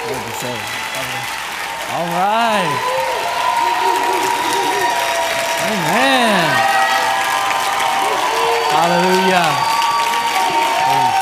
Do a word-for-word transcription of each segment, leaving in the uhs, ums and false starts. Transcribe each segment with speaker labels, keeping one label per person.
Speaker 1: All right. Amen. Hallelujah. Praise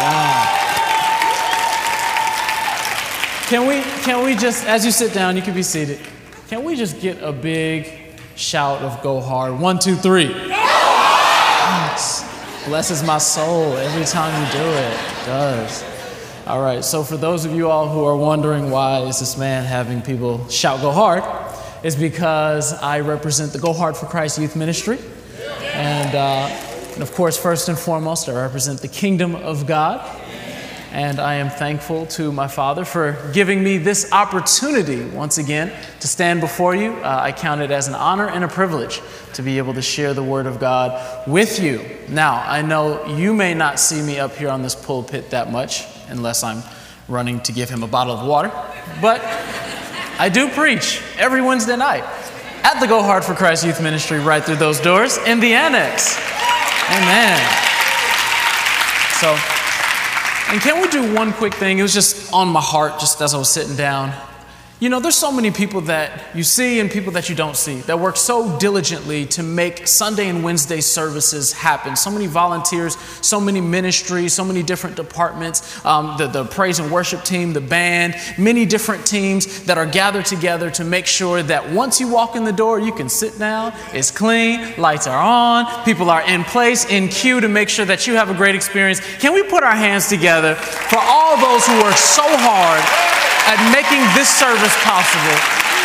Speaker 1: God. Can we, can we just, as you sit down, you can be seated. Can we just get a big shout of go hard? One, two, three. Yes. Blesses my soul every time you do it. It does. All right, so for those of you all who are wondering why is this man having people shout go hard, it's because I represent the Go Hard for Christ Youth Ministry. And, uh, and of course, first and foremost, I represent the kingdom of God. And I am thankful to my Father for giving me this opportunity once again to stand before you. Uh, I count it as an honor and a privilege to be able to share the Word of God with you. Now, I know you may not see me up here on this pulpit that much unless I'm running to give him a bottle of water, but I do preach every Wednesday night at the Go Hard for Christ Youth Ministry right through those doors in the annex. Amen. So, and can we do one quick thing? It was just on my heart just as I was sitting down. You know, there's so many people that you see and people that you don't see that work so diligently to make Sunday and Wednesday services happen. So many volunteers, so many ministries, so many different departments, um, the, the praise and worship team, the band, many different teams that are gathered together to make sure that once you walk in the door, you can sit down, it's clean, lights are on, people are in place, in queue to make sure that you have a great experience. Can we put our hands together for all those who work so hard at making this service possible?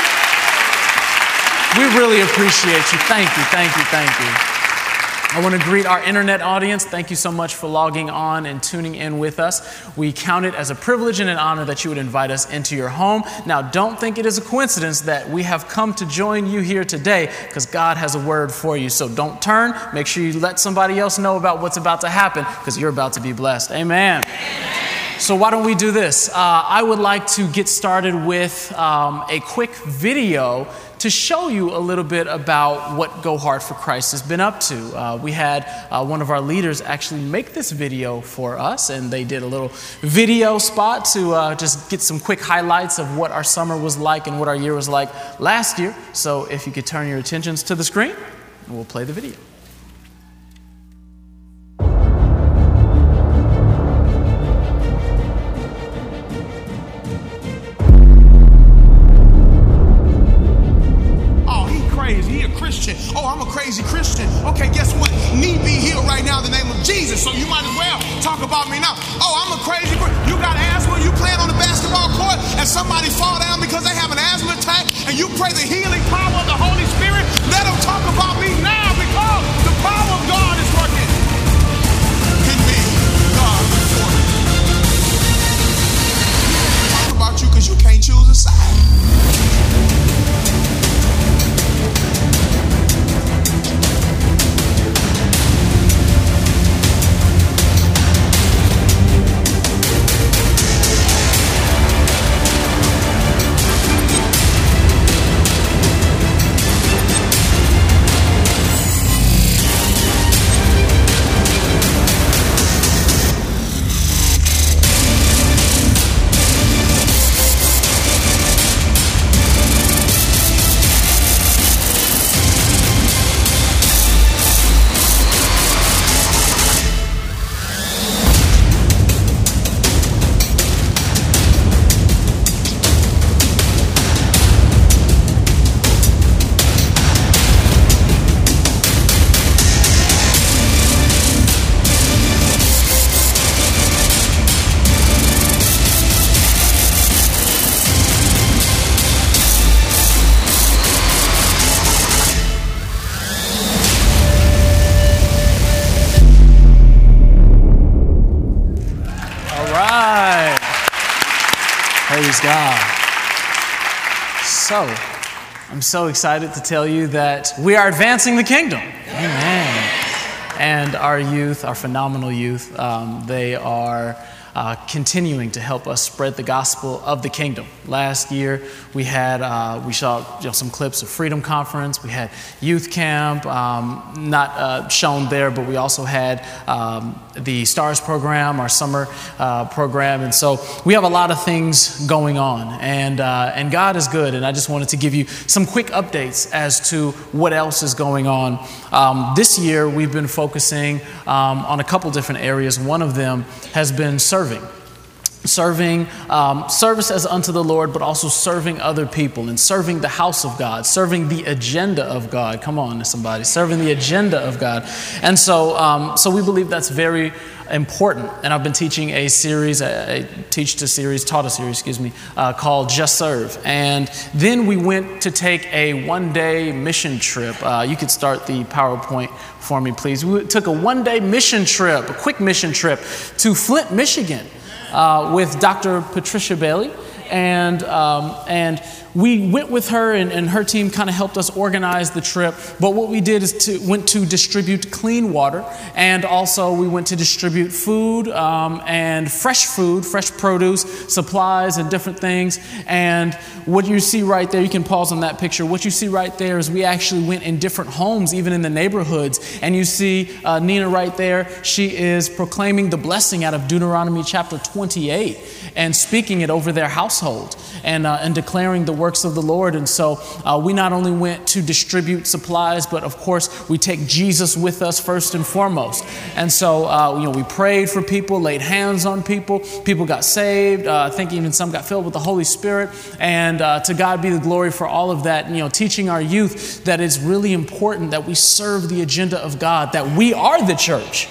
Speaker 1: We really appreciate you. Thank you, thank you, thank you. I want to greet our internet audience. Thank you so much for logging on and tuning in with us. We count it as a privilege and an honor that you would invite us into your home. Now, don't think it is a coincidence that we have come to join you here today, because God has a word for you. So don't turn. Make sure you let somebody else know about what's about to happen, because you're about to be blessed. Amen. Amen. So why don't we do this? Uh, I would like to get started with um, a quick video to show you a little bit about what Go Hard for Christ has been up to. Uh, we had uh, one of our leaders actually make this video for us, and they did a little video spot to uh, just get some quick highlights of what our summer was like and what our year was like last year. So if you could turn your attentions to the screen, we'll play the video.
Speaker 2: Oh, I'm a crazy Christian. Okay, guess what? Need be healed right now in the name of Jesus. So you might as well talk about me now. Oh, I'm a crazy Christian. You got asthma, you playing on the basketball court, and somebody fall down because they have an asthma attack, and you pray the healing power of the Holy Spirit. Let them talk about me now, because the power of God is working in me. God is working. Talk about you because you can't choose a side. God. So, I'm so excited to tell you that we are advancing the kingdom. Amen. And our youth, our phenomenal youth, um, they are
Speaker 1: uh, continuing to help us spread the gospel of the kingdom. Last year, we had, uh, we saw you know, some clips of Freedom Conference. We had youth camp, um, not uh, shown there, but we also had um, the STARS program, our summer uh, program. And so we have a lot of things going on, and, uh, and God is good. And I just wanted to give you some quick updates as to what else is going on. Um, this year, we've been focusing um, on a couple different areas. One of them has been serving. Serving, um, service as unto the Lord, but also serving other people and serving the house of God, serving the agenda of God. Come on, somebody, serving the agenda of God. And so, um, so we believe that's very important. And I've been teaching a series, I, I teach a series, taught a series, excuse me, uh, called Just Serve. And then we went to take a one-day mission trip. Uh, you could start the PowerPoint for me, please. We took a one-day mission trip, a quick mission trip to Flint, Michigan. Uh, with Doctor Patricia Bailey, and um, and we went with her, and, and her team kind of helped us organize the trip. But what we did is to went to distribute clean water, and also we went to distribute food um, and fresh food, fresh produce, supplies, and different things. And what you see right there, you can pause on that picture. What you see right there is we actually went in different homes, even in the neighborhoods. And you see uh, Nina right there. She is proclaiming the blessing out of Deuteronomy chapter twenty-eight and speaking it over their household and uh, and declaring the works of the Lord. And so uh, we not only went to distribute supplies, but of course we take Jesus with us first and foremost. And so uh, you know we prayed for people, laid hands on people. People got saved. Uh, I think even some got filled with the Holy Spirit. And uh, to God be the glory for all of that. And, you know, teaching our youth that it's really important that we serve the agenda of God, that we are the church.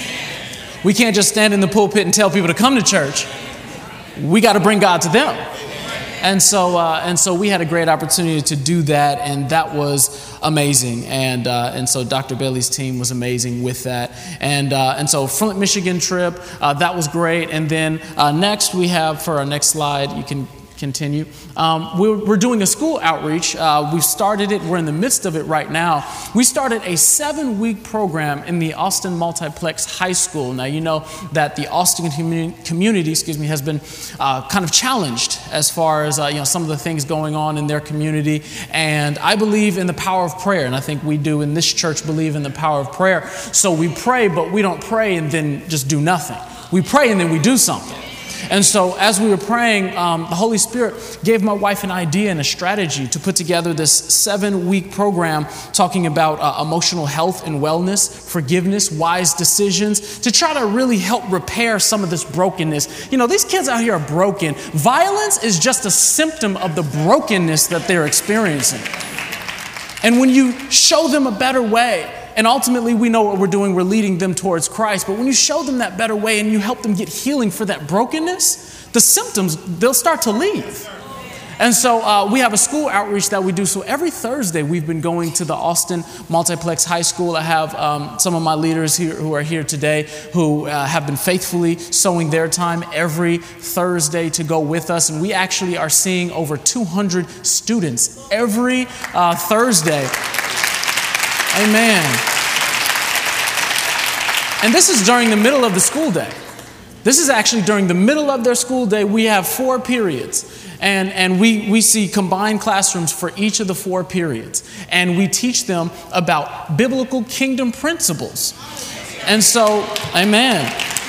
Speaker 1: We can't just stand in the pulpit and tell people to come to church. We got to bring God to them. And so, uh, and so we had a great opportunity to do that, and that was amazing. And uh, and so Doctor Bailey's team was amazing with that. And uh, and so Flint, Michigan trip, uh, that was great. And then uh, next we have, for our next slide, you can continue. Um, we're, we're doing a school outreach. Uh, we've started it. We're in the midst of it right now. We started a seven-week program in the Austin Multiplex High School. Now, you know that the Austin community, community excuse me, has been uh, kind of challenged as far as uh, you know some of the things going on in their community. And I believe in the power of prayer, and I think we do in this church believe in the power of prayer. So we pray, but we don't pray and then just do nothing. We pray and then we do something. And so as we were praying, um, the Holy Spirit gave my wife an idea and a strategy to put together this seven-week program talking about uh, emotional health and wellness, forgiveness, wise decisions, to try to really help repair some of this brokenness. You know, these kids out here are broken. Violence is just a symptom of the brokenness that they're experiencing. And when you show them a better way, and ultimately, we know what we're doing. We're leading them towards Christ. But when you show them that better way and you help them get healing for that brokenness, the symptoms, they'll start to leave. And so uh, we have a school outreach that we do. So every Thursday, we've been going to the Austin Multiplex High School. I have um, some of my leaders here who are here today who uh, have been faithfully sowing their time every Thursday to go with us. And we actually are seeing over two hundred students every uh, Thursday. Amen. And this is during the middle of the school day. This is actually during the middle of their school day. We have four periods. And, and we, we see combined classrooms for each of the four periods. And we teach them about biblical kingdom principles. And so, amen.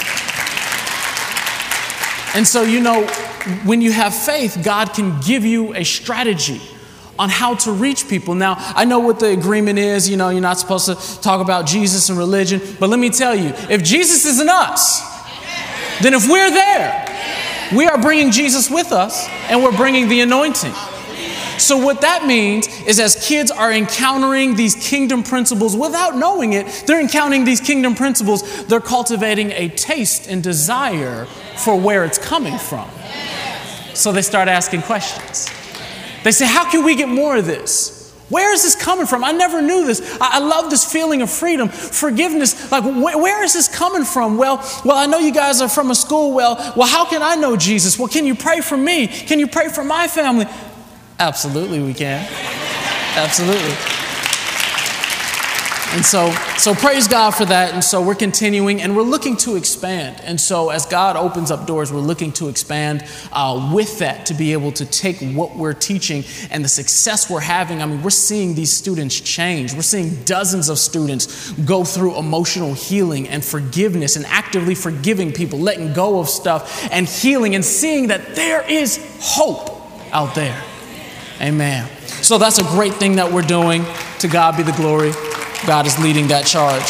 Speaker 1: And so, you know, when you have faith, God can give you a strategy on how to reach people. Now, I know what the agreement is. You know, you're not supposed to talk about Jesus and religion. But let me tell you, if Jesus is in us, then if we're there, we are bringing Jesus with us, and we're bringing the anointing. So what that means is as kids are encountering these kingdom principles without knowing it, they're encountering these kingdom principles. They're cultivating a taste and desire for where it's coming from. So they start asking questions. They say, how can we get more of this? Where is this coming from? I never knew this. I, I love this feeling of freedom, forgiveness. Like, wh- where is this coming from? Well, well, I know you guys are from a school. Well, well, how can I know Jesus? Well, can you pray for me? Can you pray for my family? Absolutely, we can. Absolutely. And so, so praise God for that. And so we're continuing and we're looking to expand. And so as God opens up doors, we're looking to expand uh, with that to be able to take what we're teaching and the success we're having. I mean, we're seeing these students change. We're seeing dozens of students go through emotional healing and forgiveness and actively forgiving people, letting go of stuff and healing and seeing that there is hope out there. Amen. So that's a great thing that we're doing. To God be the glory. God is leading that charge.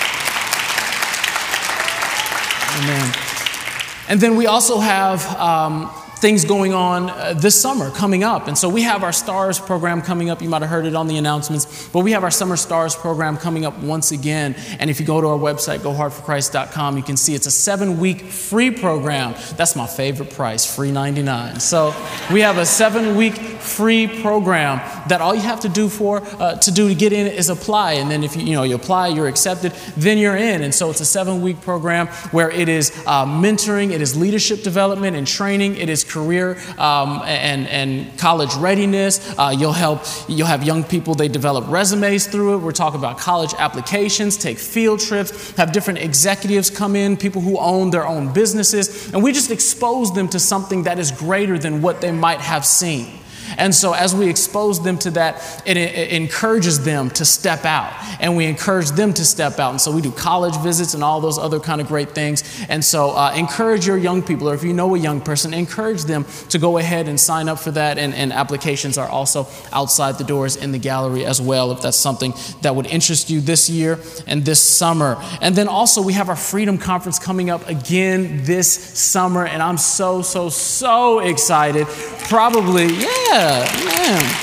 Speaker 1: Amen. And then we also have um, things going on uh, this summer coming up. And so we have our STARS program coming up. You might have heard it on the announcements, but we have our Summer STARS program coming up once again. And if you go to our website, go hard for christ dot com, you can see it's a seven-week free program. That's my favorite price, free ninety-nine. So we have a seven-week free program that all you have to do for uh, to do to get in is apply. And then if you you know you apply, you're accepted, then you're in. And so it's a seven-week program where it is uh, mentoring, it is leadership development and training, it is career um, and and college readiness. Uh, you'll help. You'll have young people. They develop resumes through it. We're talking about college applications, take field trips, have different executives come in, people who own their own businesses, and we just expose them to something that is greater than what they might have seen. And so as we expose them to that, it, it encourages them to step out, and we encourage them to step out. And so we do college visits and all those other kind of great things. And so uh, encourage your young people, or if you know a young person, encourage them to go ahead and sign up for that. And, and applications are also outside the doors in the gallery as well, if that's something that would interest you this year and this summer. And then also we have our Freedom Conference coming up again this summer, and I'm so, so, so excited. Probably, yeah. Yeah, man.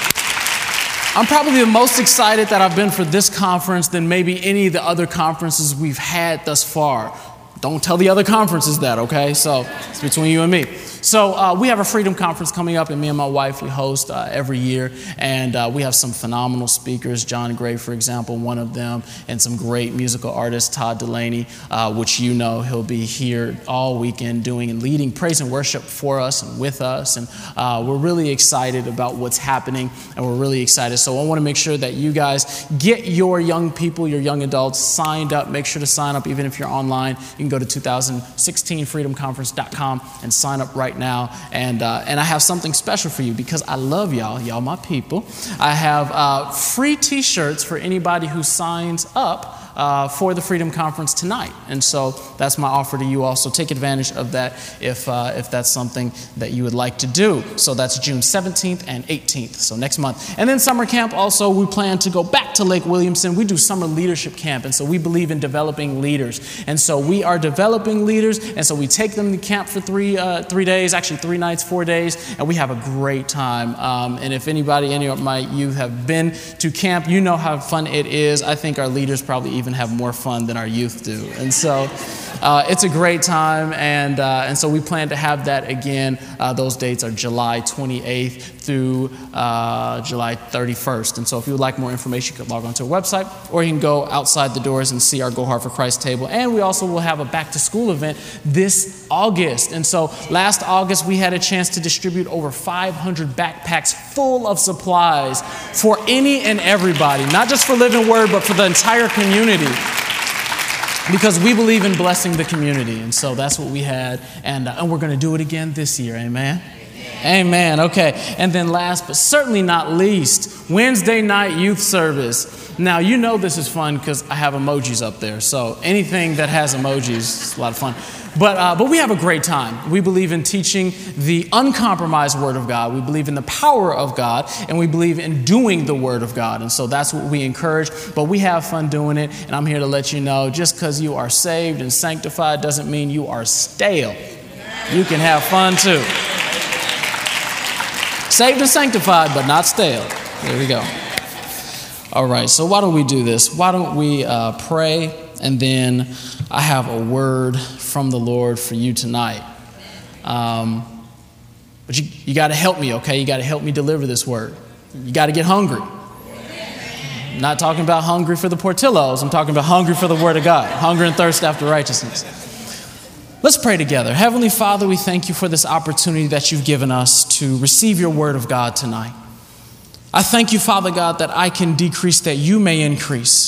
Speaker 1: I'm probably the most excited that I've been for this conference than maybe any of the other conferences we've had thus far. Don't tell the other conferences that, okay? So it's between you and me. So uh, we have a Freedom Conference coming up, and me and my wife, we host uh, every year. And uh, we have some phenomenal speakers. John Gray, for example, one of them, and some great musical artists, Todd Delaney, uh, which you know he'll be here all weekend doing and leading praise and worship for us and with us. And uh, we're really excited about what's happening, and we're really excited. So I want to make sure that you guys get your young people, your young adults signed up. Make sure to sign up, even if you're online. You can go to two thousand sixteen freedom conference dot com and sign up right now. And uh, and I have something special for you because I love y'all. Y'all my people. I have uh, free t-shirts for anybody who signs up Uh, for the Freedom Conference tonight. And so that's my offer to you also. Take advantage of that if uh, if that's something that you would like to do. So that's June seventeenth and eighteenth, so next month. And then summer camp also, we plan to go back to Lake Williamson. We do summer leadership camp, and so we believe in developing leaders. And so we are developing leaders, and so we take them to camp for three uh, three days, actually three nights, four days, and we have a great time. Um, and if anybody, any of my youth have been to camp, you know how fun it is. I think our leaders probably even have more fun than our youth do. And so uh, it's a great time. And uh, and so we plan to have that again. Uh, those dates are July twenty-eighth through uh, July thirty-first. And so if you would like more information, you can log on to our website, or you can go outside the doors and see our Go Hard for Christ table. And we also will have a back to school event this August. And so last August, we had a chance to distribute over five hundred backpacks full of supplies for any and everybody, not just for Living Word, but for the entire community. Because we believe in blessing the community. And so that's what we had. And, uh, and we're going to do it again this year. Amen? Amen. Amen. Okay. And then last but certainly not least, Wednesday night youth service. Now, you know this is fun because I have emojis up there. So anything that has emojis is a lot of fun. But uh, but we have a great time. We believe in teaching the uncompromised Word of God. We believe in the power of God, and we believe in doing the Word of God. And so that's what we encourage. But we have fun doing it, and I'm here to let you know, just because you are saved and sanctified doesn't mean you are stale. You can have fun too. Saved and sanctified, but not stale. There we go. All right, so why don't we do this? Why don't we uh, pray, and then I have a word from the Lord for you tonight. Um, but you, you got to help me, okay? You got to help me deliver this word. You got to get hungry. I'm not talking about hungry for the Portillos. I'm talking about hungry for the Word of God. Hunger and thirst after righteousness. Let's pray together. Heavenly Father, we thank you for this opportunity that you've given us to receive your Word of God tonight. I thank you, Father God, that I can decrease that you may increase.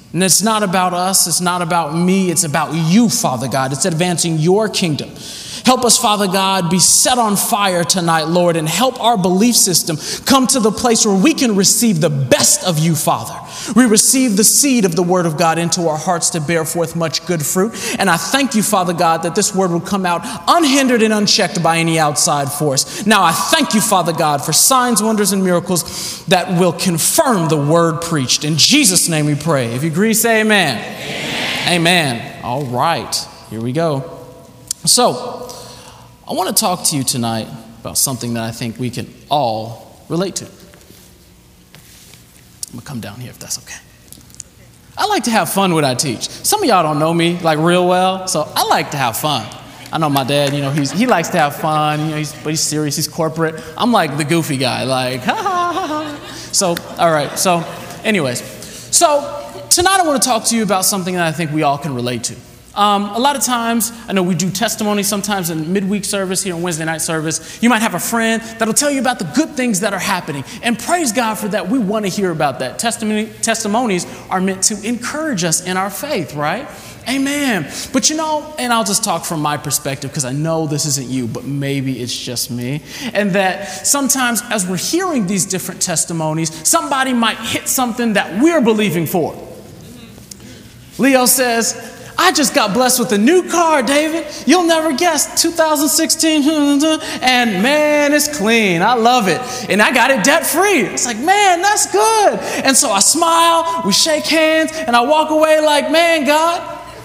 Speaker 1: And it's not about us. It's not about me. It's about you, Father God. It's advancing your kingdom. Help us, Father God, be set on fire tonight, Lord, and help our belief system come to the place where we can receive the best of you, Father. We receive the seed of the word of God into our hearts to bear forth much good fruit. And I thank you, Father God, that this word will come out unhindered and unchecked by any outside force. Now, I thank you, Father God, for signs, wonders, and miracles that will confirm the word preached. In Jesus' name we pray. If you agree, say amen. Amen. Amen. All right, here we go. So, I want to talk to you tonight about something that I think we can all relate to. I'm going to come down here if that's okay. I like to have fun when I teach. Some of y'all don't know me like real well, so I like to have fun. I know my dad, you know, he's, he likes to have fun, you know, he's, but he's serious, he's corporate. I'm like the goofy guy, like, ha ha ha ha. So, all right, so anyways. So, tonight I want to talk to you about something that I think we all can relate to. Um, a lot of times, I know we do testimony sometimes in midweek service here on Wednesday night service. You might have a friend that'll tell you about the good things that are happening. And praise God for that. We want to hear about that. Testimony, testimonies are meant to encourage us in our faith, right? Amen. But you know, and I'll just talk from my perspective because I know this isn't you, but maybe it's just me. And that sometimes as we're hearing these different testimonies, somebody might hit something that we're believing for. Leo says, I just got blessed with a new car, David. You'll never guess, two thousand sixteen, and man, it's clean. I love it. And I got it debt-free. It's like, man, that's good. And so I smile, we shake hands, and I walk away like, man, God.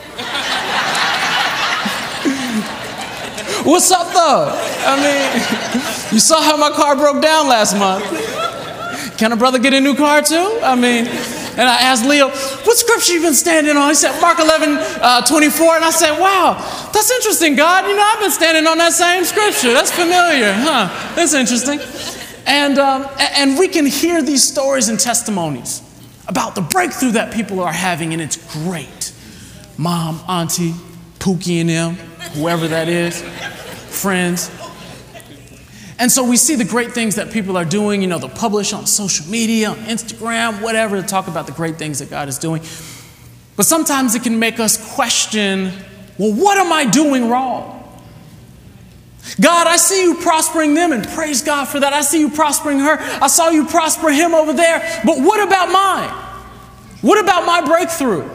Speaker 1: What's up, though? I mean, you saw how my car broke down last month. Can a brother get a new car, too? I mean... And I asked Leo, what scripture you been standing on? He said, Mark eleven, twenty-four. And I said, wow, that's interesting, God. You know, I've been standing on that same scripture. That's familiar, huh? That's interesting. And, um, and we can hear these stories and testimonies about the breakthrough that people are having, and it's great. Mom, auntie, Pookie and them, whoever that is, friends. And so we see the great things that people are doing, you know, they'll publish on social media, on Instagram, whatever, to talk about the great things that God is doing. But sometimes it can make us question, well, what am I doing wrong? God, I see you prospering them, and praise God for that. I see you prospering her. I saw you prosper him over there. But what about mine? What about my breakthrough?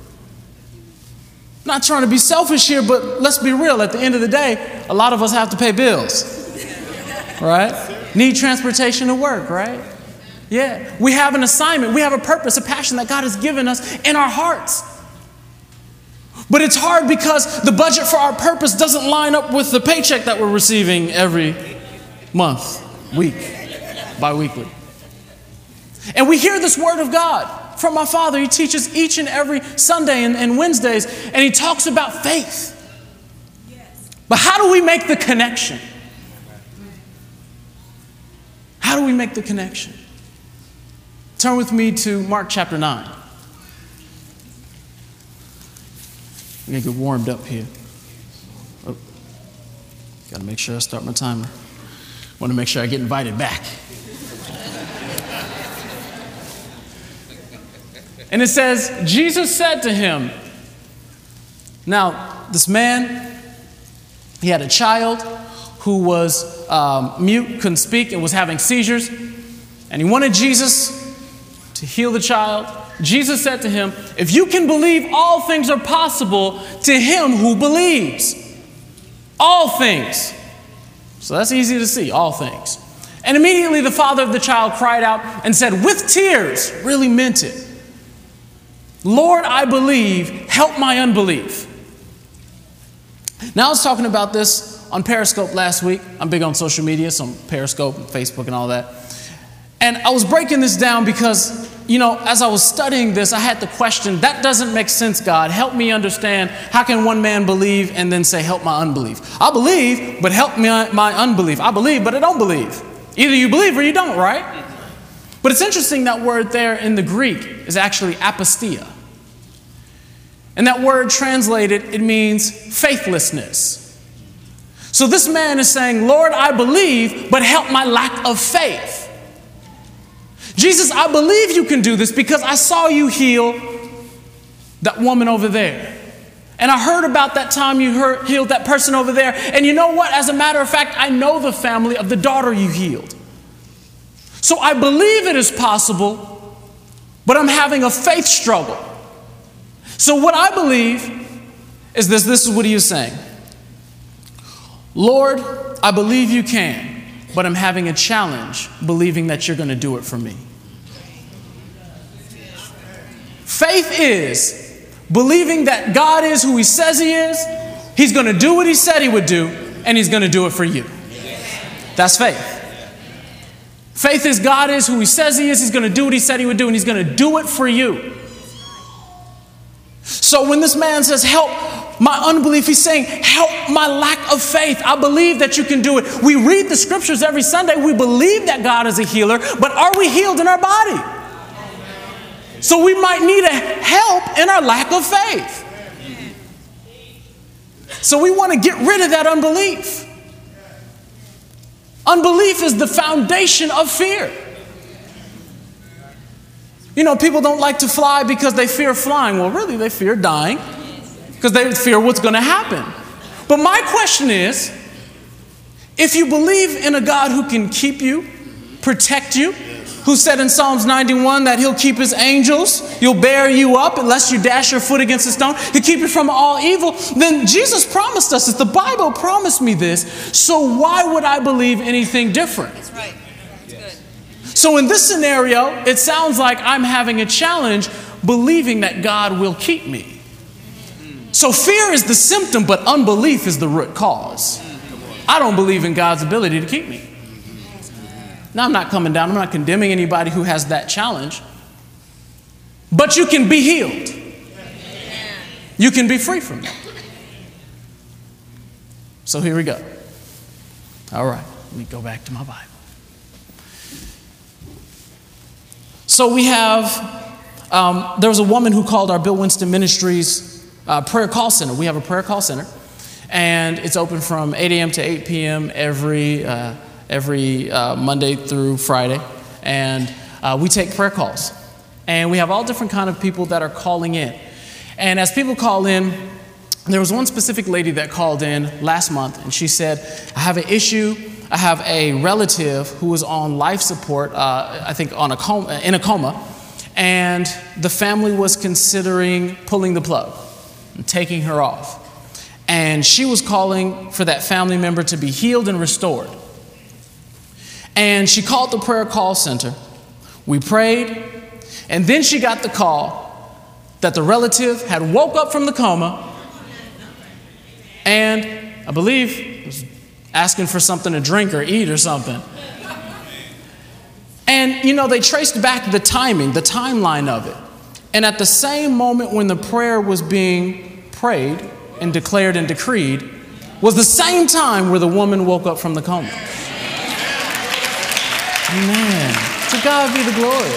Speaker 1: Not trying to be selfish here, but let's be real. At the end of the day, a lot of us have to pay bills. Right? Need transportation to work, right? Yeah. We have an assignment. We have a purpose, a passion that God has given us in our hearts. But it's hard because the budget for our purpose doesn't line up with the paycheck that we're receiving every month, week, bi-weekly. And we hear this word of God from my Father. He teaches each and every Sunday and, and Wednesdays, and he talks about faith. But how do we make the connection? How do we make the connection? Turn with me to Mark chapter nine. We're going to get warmed up here. Oh, got to make sure I start my timer. Want to make sure I get invited back. And it says, Jesus said to him, now this man, he had a child who was um, mute, couldn't speak, and was having seizures. And he wanted Jesus to heal the child. Jesus said to him, if you can believe, all things are possible to him who believes. All things. So that's easy to see, all things. And immediately the father of the child cried out and said, with tears, really meant it, Lord, I believe, help my unbelief. Now I was talking about this on Periscope last week. I'm big on social media, so on Periscope and Facebook and all that. And I was breaking this down because, you know, as I was studying this, I had the question, that doesn't make sense, God. Help me understand, how can one man believe and then say, help my unbelief? I believe, but help me my unbelief. I believe, but I don't believe. Either you believe or you don't, right? But it's interesting that word there in the Greek is actually apostia. And that word translated, it means faithlessness. So this man is saying, Lord, I believe, but help my lack of faith. Jesus, I believe you can do this because I saw you heal that woman over there. And I heard about that time you heard, healed that person over there. And you know what? As a matter of fact, I know the family of the daughter you healed. So I believe it is possible, but I'm having a faith struggle. So what I believe is this. This is what he is saying. Lord, I believe you can, but I'm having a challenge believing that you're going to do it for me. Faith is believing that God is who he says he is, he's going to do what he said he would do, and he's going to do it for you. That's faith. Faith is God is who he says he is, he's going to do what he said he would do, and he's going to do it for you. So when this man says, help my unbelief, he's saying, help my lack of faith. I believe that you can do it. We read the scriptures every Sunday. We believe that God is a healer, but are we healed in our body? So we might need a help in our lack of faith. So we want to get rid of that unbelief. Unbelief is the foundation of fear. You know, people don't like to fly because they fear flying. Well, really, they fear dying because they fear what's going to happen. But my question is, if you believe in a God who can keep you, protect you, who said in Psalms ninety-one that he'll keep his angels, he'll bear you up unless you dash your foot against a stone, he'll keep you from all evil, then Jesus promised us this. The Bible promised me this, so why would I believe anything different?
Speaker 3: That's right. That's good.
Speaker 1: So in this scenario, it sounds like I'm having a challenge believing that God will keep me. So fear is the symptom, but unbelief is the root cause. I don't believe in God's ability to keep me. Now, I'm not coming down. I'm not condemning anybody who has that challenge. But you can be healed. You can be free from it. So here we go. All right. Let me go back to my Bible. So we have, um, there was a woman who called our Bill Winston Ministries uh, prayer call center. We have a prayer call center. And it's open from eight a.m. to eight p.m. every uh every uh, Monday through Friday, and uh, we take prayer calls. And we have all different kind of people that are calling in. And as people call in, there was one specific lady that called in last month, and she said, I have an issue. I have a relative who was on life support, uh, I think on a coma, in a coma, and the family was considering pulling the plug and taking her off. And she was calling for that family member to be healed and restored. And she called the prayer call center. We prayed. And then she got the call that the relative had woke up from the coma and I believe was asking for something to drink or eat or something. And, you know, they traced back the timing, the timeline of it. And at the same moment when the prayer was being prayed and declared and decreed was the same time where the woman woke up from the coma. Amen. To God be the glory.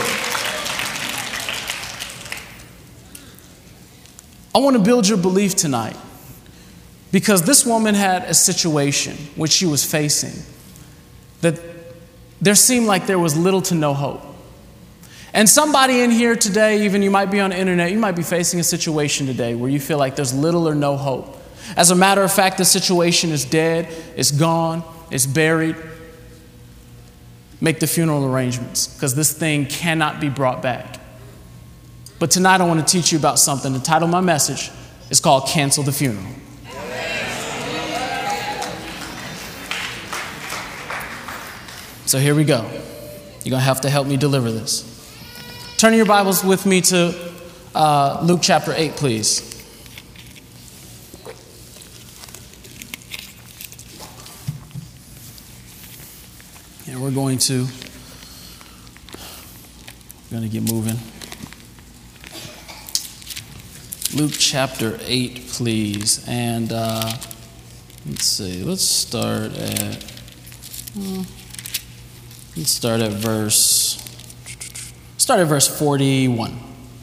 Speaker 1: I want to build your belief tonight because this woman had a situation which she was facing that there seemed like there was little to no hope. And somebody in here today, even you might be on the internet, you might be facing a situation today where you feel like there's little or no hope. As a matter of fact, the situation is dead, it's gone, it's buried. Make the funeral arrangements because this thing cannot be brought back. But tonight I want to teach you about something. The title of my message is called Cancel the Funeral. So here we go. You're going to have to help me deliver this. Turn your Bibles with me to uh, Luke chapter eight, please. And we're going to, we're going to get moving. Luke chapter eight, please. And uh, let's see, let's start at, well, let's start at verse, start at verse forty-one.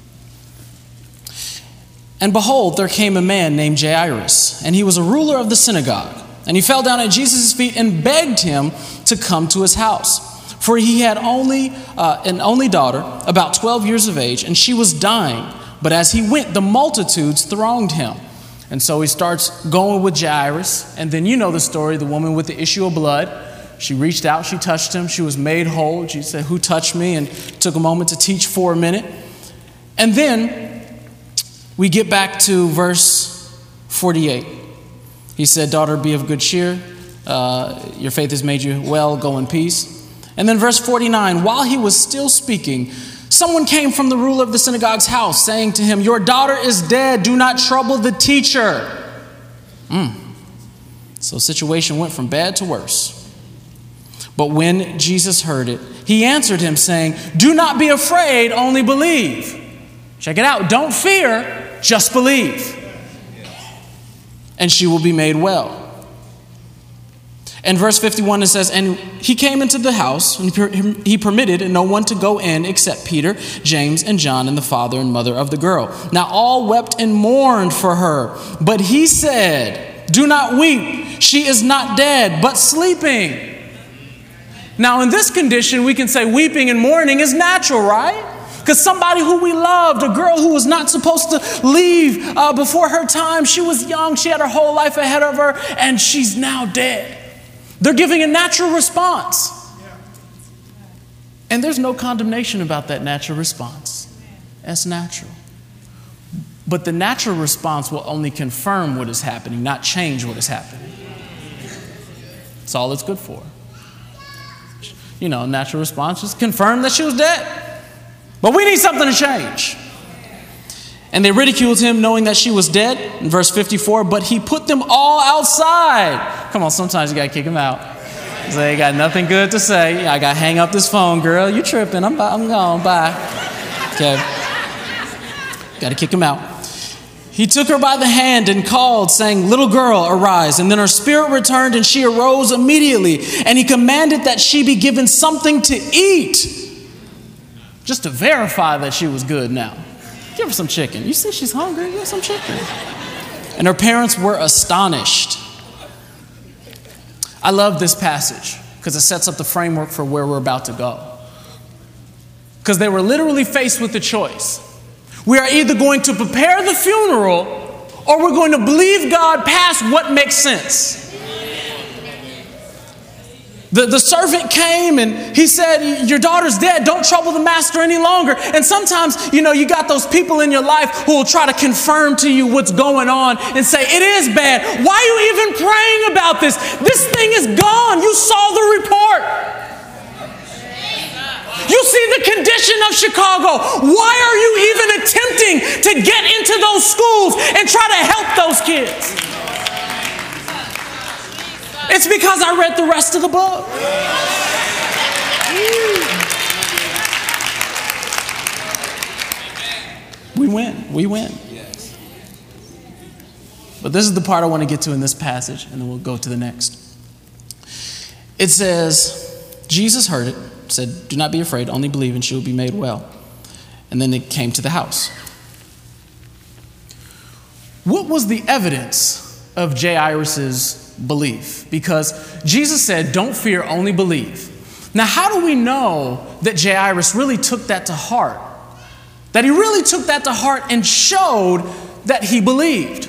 Speaker 1: And behold, there came a man named Jairus, and he was a ruler of the synagogue. And he fell down at Jesus' feet and begged him to come to his house. For he had only uh, an only daughter, about twelve years of age, and she was dying. But as he went, the multitudes thronged him. And so he starts going with Jairus. And then you know the story, the woman with the issue of blood. She reached out, she touched him, she was made whole. She said, "Who touched me?" And took a moment to teach for a minute. And then we get back to verse forty-eight. He said, "Daughter, be of good cheer. Uh, your faith has made you well. Go in peace." And then verse forty-nine, while he was still speaking, someone came from the ruler of the synagogue's house, saying to him, "Your daughter is dead. Do not trouble the teacher." Mm. So the situation went from bad to worse. But when Jesus heard it, he answered him, saying, "Do not be afraid, only believe." Check it out. Don't fear, just believe. And she will be made well. And verse fifty-one, it says, "And he came into the house, and he permitted no one to go in except Peter, James, and John, and the father and mother of the girl. Now all wept and mourned for her. But he said, 'Do not weep. She is not dead, but sleeping.'" Now in this condition, we can say weeping and mourning is natural, right? Because somebody who we loved, a girl who was not supposed to leave uh, before her time, she was young, she had her whole life ahead of her, and she's now dead. They're giving a natural response. And there's no condemnation about that natural response. That's natural. But the natural response will only confirm what is happening, not change what is happening. That's all it's good for. You know, natural response just confirmed that she was dead. But we need something to change. And they ridiculed him, knowing that she was dead. In verse fifty-four, but he put them all outside. Come on, sometimes you got to kick them out. So they got nothing good to say. I got to hang up this phone, girl. You tripping. I'm, I'm gone. Bye. Okay. Got to kick him out. He took her by the hand and called, saying, "Little girl, arise." And then her spirit returned, and she arose immediately. And he commanded that she be given something to eat, just to verify that she was good now. Give her some chicken. You see she's hungry, give her some chicken. And her parents were astonished. I love this passage because it sets up the framework for where we're about to go. Because they were literally faced with the choice. We are either going to prepare the funeral or we're going to believe God past what makes sense. The, the servant came and he said, "Your daughter's dead. Don't trouble the master any longer." And sometimes, you know, you got those people in your life who will try to confirm to you what's going on and say, "It is bad. Why are you even praying about this? This thing is gone. You saw the report. You see the condition of Chicago. Why are you even attempting to get into those schools and try to help those kids?" It's because I read the rest of the book. We win. We win. But this is the part I want to get to in this passage, and then we'll go to the next. It says, Jesus heard it, said, "Do not be afraid, only believe, and she will be made well." And then it came to the house. What was the evidence of Jairus' belief? Because Jesus said, "Don't fear, only believe." Now, how do we know that Jairus really took that to heart? That he really took that to heart and showed that he believed?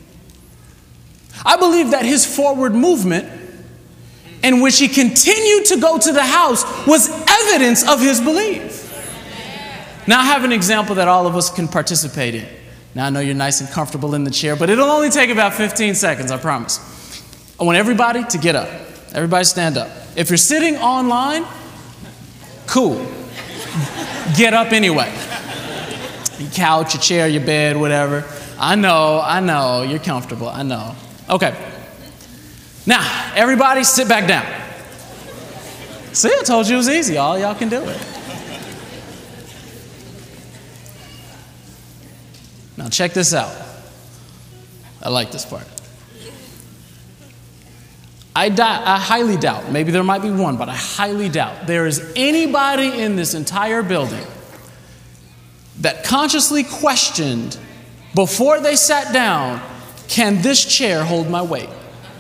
Speaker 1: I believe that his forward movement, in which he continued to go to the house, was evidence of his belief. Now, I have an example that all of us can participate in. Now, I know you're nice and comfortable in the chair, but it'll only take about fifteen seconds, I promise. I want everybody to get up. Everybody stand up. If you're sitting online, cool. Get up anyway. Your couch, your chair, your bed, whatever. I know, I know, you're comfortable, I know. Okay. Now, everybody sit back down. See, I told you it was easy. All y'all can do it. Now, check this out. I like this part. I, doubt, I highly doubt, maybe there might be one, but I highly doubt there is anybody in this entire building that consciously questioned before they sat down, "Can this chair hold my weight?"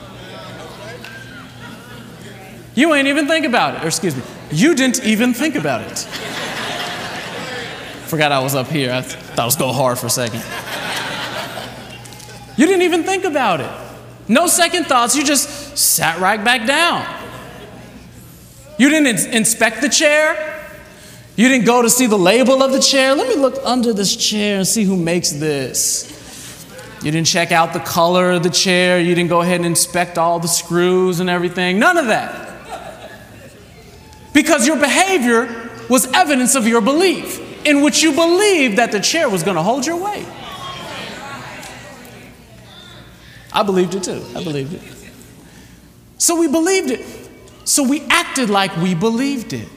Speaker 1: You ain't even think about it. Or excuse me, you didn't even think about it. Forgot I was up here. I thought I was going hard for a second. You didn't even think about it. No second thoughts. You just sat right back down. You didn't ins- inspect the chair. You didn't go to see the label of the chair. Let me look under this chair and see who makes this. You didn't check out the color of the chair. You didn't go ahead and inspect all the screws and everything. None of that. Because your behavior was evidence of your belief, in which you believed that the chair was going to hold your weight. I believed it too. I believed it. So we believed it. So we acted like we believed it.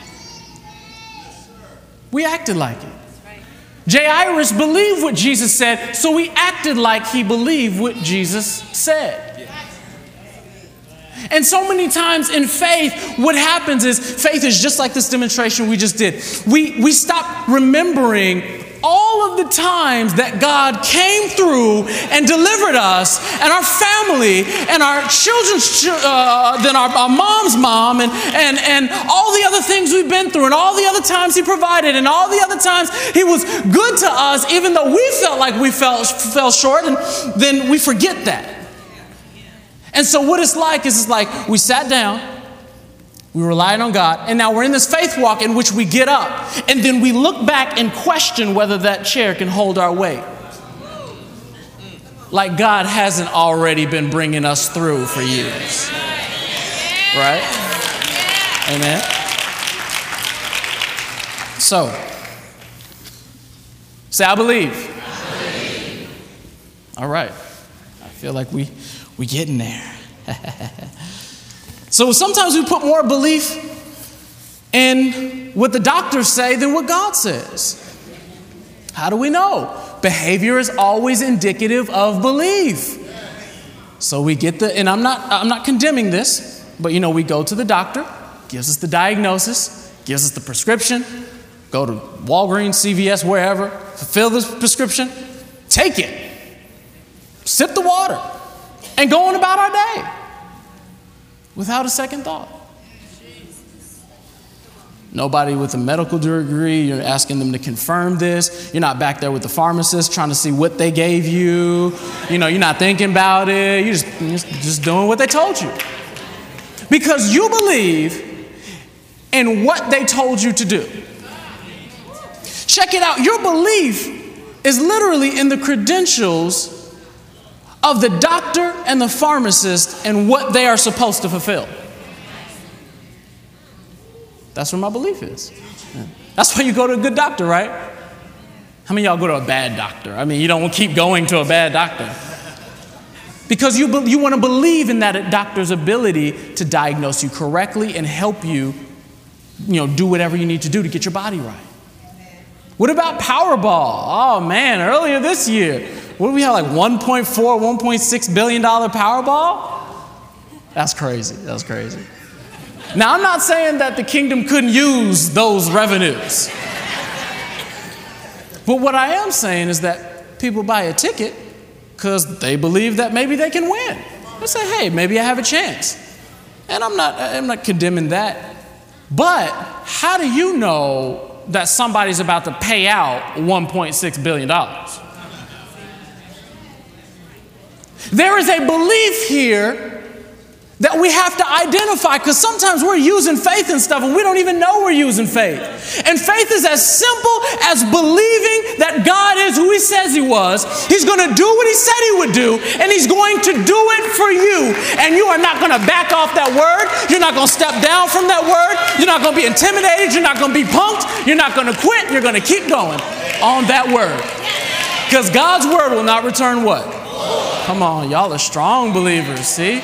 Speaker 1: We acted like it. Jairus believed what Jesus said, so we acted like he believed what Jesus said. And so many times in faith, what happens is faith is just like this demonstration we just did. We, we stop remembering all of the times that God came through and delivered us and our family and our children's, uh, then our, our mom's mom and, and, and all the other things we've been through and all the other times he provided and all the other times he was good to us, even though we felt like we fell, fell short, and then we forget that. And so what it's like is it's like we sat down, we relied on God, and now we're in this faith walk in which we get up, and then we look back and question whether that chair can hold our weight. Like God hasn't already been bringing us through for years. Right? Amen. So, say, I believe. I believe. All right. I feel like we we getting there. So sometimes we put more belief in what the doctors say than what God says. How do we know? Behavior is always indicative of belief. So we get the, and I'm not, I'm not condemning this, but you know, we go to the doctor, gives us the diagnosis, gives us the prescription, go to Walgreens, C V S, wherever, fulfill this prescription, take it, sip the water, and go on about our day without a second thought. Nobody with a medical degree, you're asking them to confirm this. You're not back there with the pharmacist trying to see what they gave you. You know, you're not thinking about it. You're just, you're just, just doing what they told you. Because you believe in what they told you to do. Check it out. Your belief is literally in the credentials of the doctor and the pharmacist and what they are supposed to fulfill. That's where my belief is. That's why you go to a good doctor, right? How many of y'all go to a bad doctor? I mean, you don't keep going to a bad doctor. Because you, you want to believe in that doctor's ability to diagnose you correctly and help you, you know, do whatever you need to do to get your body right. What about Powerball? Oh man, earlier this year, what do we have, like one point four, one point six billion dollars Powerball? That's crazy. That's crazy. Now, I'm not saying that the kingdom couldn't use those revenues. But what I am saying is that people buy a ticket because they believe that maybe they can win. They say, hey, maybe I have a chance. And I'm not, I'm not condemning that. But how do you know that somebody's about to pay out one point six billion dollars? There is a belief here that we have to identify, because sometimes we're using faith and stuff and we don't even know we're using faith. And faith is as simple as believing that God is who he says he was. He's going to do what he said he would do, and he's going to do it for you. And you are not going to back off that word. You're not going to step down from that word. You're not going to be intimidated. You're not going to be punked. You're not going to quit. You're going to keep going on that word. Because God's word will not return what? Come on, y'all are strong believers, see?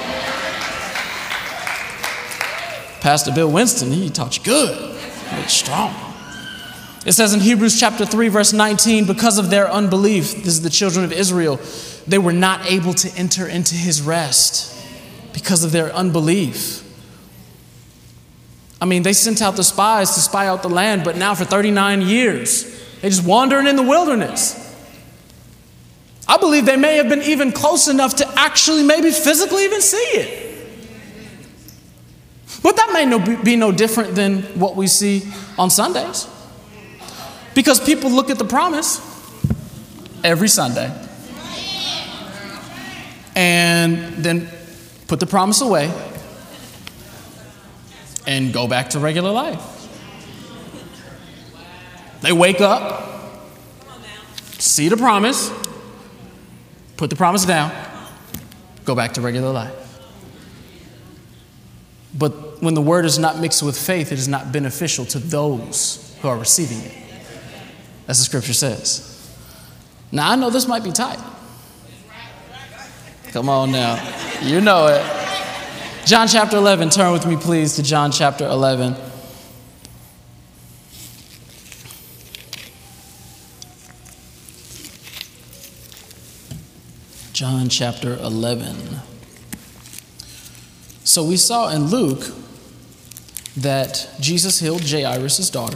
Speaker 1: Pastor Bill Winston, he taught you good. It's strong. It says in Hebrews chapter three, verse nineteen, because of their unbelief, this is the children of Israel, they were not able to enter into his rest because of their unbelief. I mean, they sent out the spies to spy out the land, but now for thirty-nine years, they're just wandering in the wilderness. I believe they may have been even close enough to actually maybe physically even see it. But that may no, be no different than what we see on Sundays. Because people look at the promise every Sunday and then put the promise away and go back to regular life. They wake up, see the promise, put the promise down, go back to regular life. But when the word is not mixed with faith, it is not beneficial to those who are receiving it, as the scripture says. Now, I know this might be tight. Come on now. You know it. John chapter eleven. Turn with me, please, to John chapter eleven. John chapter eleven. So we saw in Luke that Jesus healed Jairus' daughter.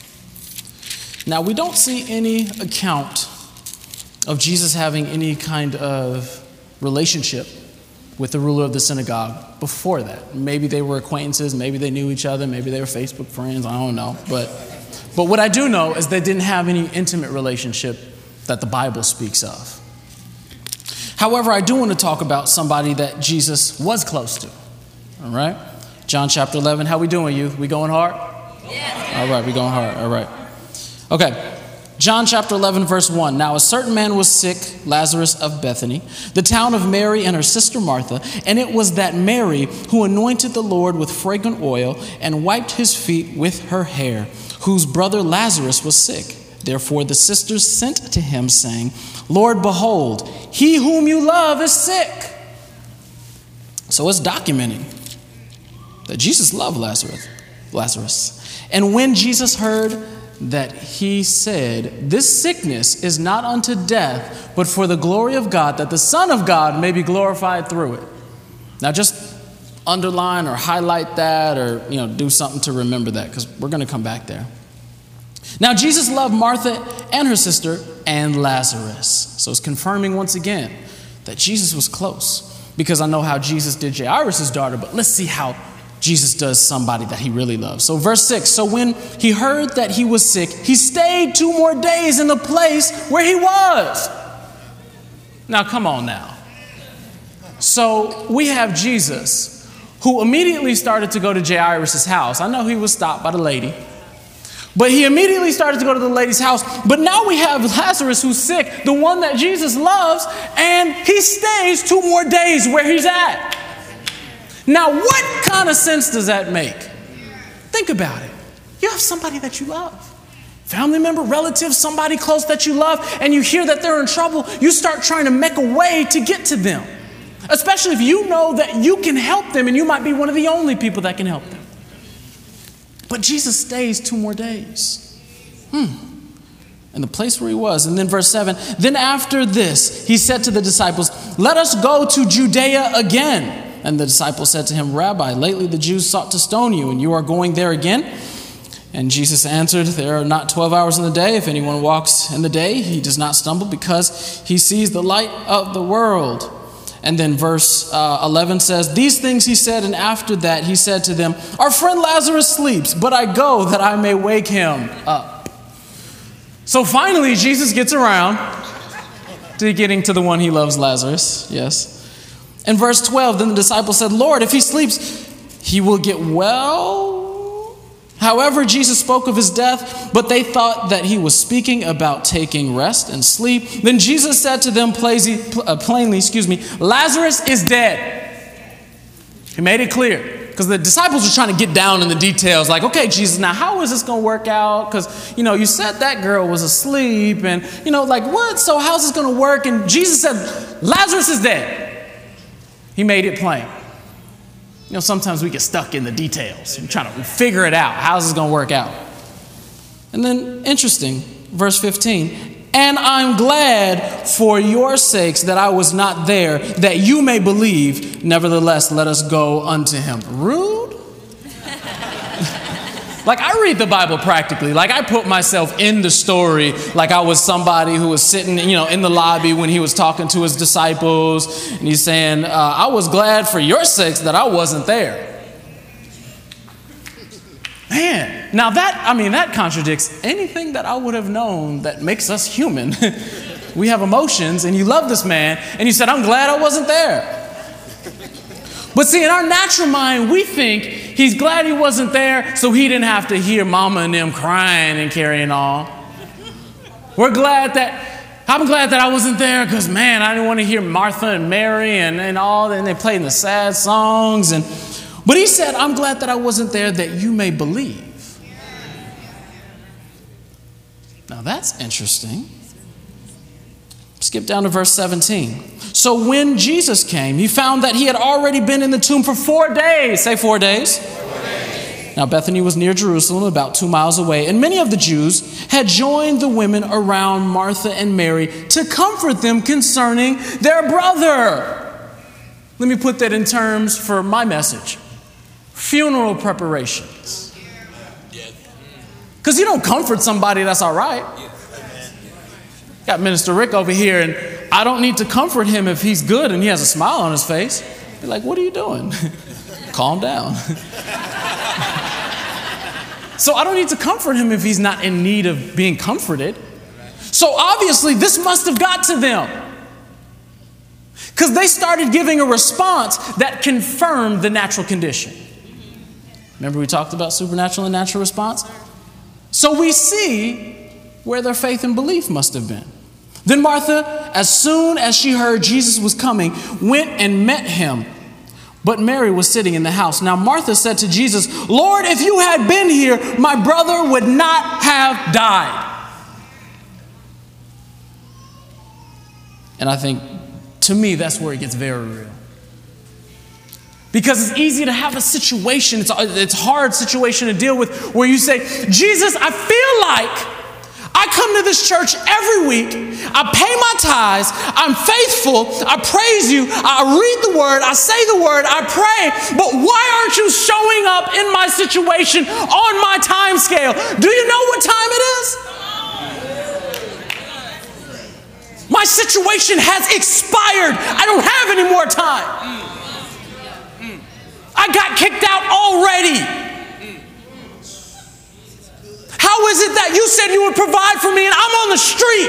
Speaker 1: Now, we don't see any account of Jesus having any kind of relationship with the ruler of the synagogue before that. Maybe they were acquaintances, maybe they knew each other, maybe they were Facebook friends, I don't know. But, but what I do know is they didn't have any intimate relationship that the Bible speaks of. However, I do want to talk about somebody that Jesus was close to. All right? John chapter eleven. How we doing, youth? We going hard?
Speaker 3: Yes.
Speaker 1: All right, we going hard. All right. Okay. John chapter eleven, verse one. Now a certain man was sick, Lazarus of Bethany, the town of Mary and her sister Martha. And it was that Mary who anointed the Lord with fragrant oil and wiped his feet with her hair, whose brother Lazarus was sick. Therefore the sisters sent to him, saying, Lord, behold, he whom you love is sick. So it's documenting that Jesus loved Lazarus. Lazarus. And when Jesus heard that, he said, this sickness is not unto death, but for the glory of God, that the Son of God may be glorified through it. Now just underline or highlight that, or you know, do something to remember that, because we're going to come back there. Now Jesus loved Martha and her sister and Lazarus. So it's confirming once again that Jesus was close, because I know how Jesus did Jairus' daughter, but let's see how Jesus does somebody that he really loves. So verse six, so when he heard that he was sick, he stayed two more days in the place where he was. Now, come on now. So we have Jesus, who immediately started to go to Jairus' house. I know he was stopped by the lady, but he immediately started to go to the lady's house. But now we have Lazarus, who's sick, the one that Jesus loves, and he stays two more days where he's at. Now, what kind of sense does that make? Think about it. You have somebody that you love, family member, relative, somebody close that you love, and you hear that they're in trouble. You start trying to make a way to get to them, especially if you know that you can help them and you might be one of the only people that can help them. But Jesus stays two more days. Hmm. In the place where he was. And then verse seven, then after this, he said to the disciples, let us go to Judea again. And the disciples said to him, Rabbi, lately the Jews sought to stone you, and you are going there again? And Jesus answered, there are not twelve hours in the day. If anyone walks in the day, he does not stumble, because he sees the light of the world. And then verse uh, eleven says, these things he said, and after that he said to them, our friend Lazarus sleeps, but I go that I may wake him up. So finally, Jesus gets around to getting to the one he loves, Lazarus. Yes. In verse twelve, then the disciples said, Lord, if he sleeps, he will get well. However, Jesus spoke of his death, but they thought that he was speaking about taking rest and sleep. Then Jesus said to them plainly, excuse me, Lazarus is dead. He made it clear, because the disciples were trying to get down in the details. Like, okay, Jesus, now how is this going to work out? Because, you know, you said that girl was asleep, and, you know, like what? So how's this going to work? And Jesus said, Lazarus is dead. He made it plain. You know, sometimes we get stuck in the details. We're trying to figure it out. How's this going to work out? And then, interesting, verse fifteen, and I'm glad for your sakes that I was not there, that you may believe. Nevertheless, let us go unto him. Rude? Like, I read the Bible practically. Like, I put myself in the story like I was somebody who was sitting, you know, in the lobby when he was talking to his disciples. And he's saying, uh, I was glad for your sakes that I wasn't there. Man, Now that, I mean, that contradicts anything that I would have known that makes us human. We have emotions, and you love this man, and you said, I'm glad I wasn't there. But see, in our natural mind, we think he's glad he wasn't there so he didn't have to hear mama and them crying and carrying on. We're glad that, I'm glad that I wasn't there because, man, I didn't want to hear Martha and Mary and, and all, and they playing the sad songs. And But he said, I'm glad that I wasn't there that you may believe. Now that's interesting. Skip down to verse seventeen. So when Jesus came, he found that he had already been in the tomb for four days. Say four days. Four days. Now Bethany was near Jerusalem, about two miles away, and many of the Jews had joined the women around Martha and Mary to comfort them concerning their brother. Let me put that in terms for my message. Funeral preparations. Because you don't comfort somebody that's all right. Got Minister Rick over here, and I don't need to comfort him if he's good and he has a smile on his face. Be like, what are you doing? Calm down. So I don't need to comfort him if he's not in need of being comforted. So obviously this must have got to them, because they started giving a response that confirmed the natural condition. Remember we talked about supernatural and natural response? So we see where their faith and belief must have been. Then Martha, as soon as she heard Jesus was coming, went and met him. But Mary was sitting in the house. Now Martha said to Jesus, Lord, if you had been here, my brother would not have died. And I think, to me, that's where it gets very real. Because it's easy to have a situation, it's a, it's a hard situation to deal with, where you say, Jesus, I feel like I come to this church every week, I pay my tithes, I'm faithful, I praise you, I read the word, I say the word, I pray, but why aren't you showing up in my situation on my time scale? Do you know what time it is? My situation has expired. I don't have any more time. I got kicked out already. How is it that you said you would provide for me and I'm on the street?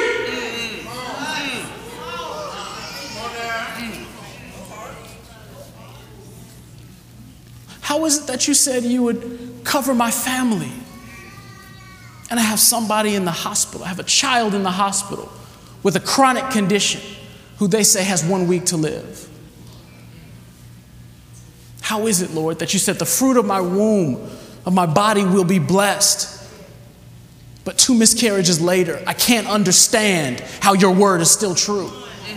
Speaker 1: How is it that you said you would cover my family and I have somebody in the hospital, I have a child in the hospital with a chronic condition who they say has one week to live? How is it, Lord, that you said the fruit of my womb, of my body will be blessed? But two miscarriages later, I can't understand how your word is still true.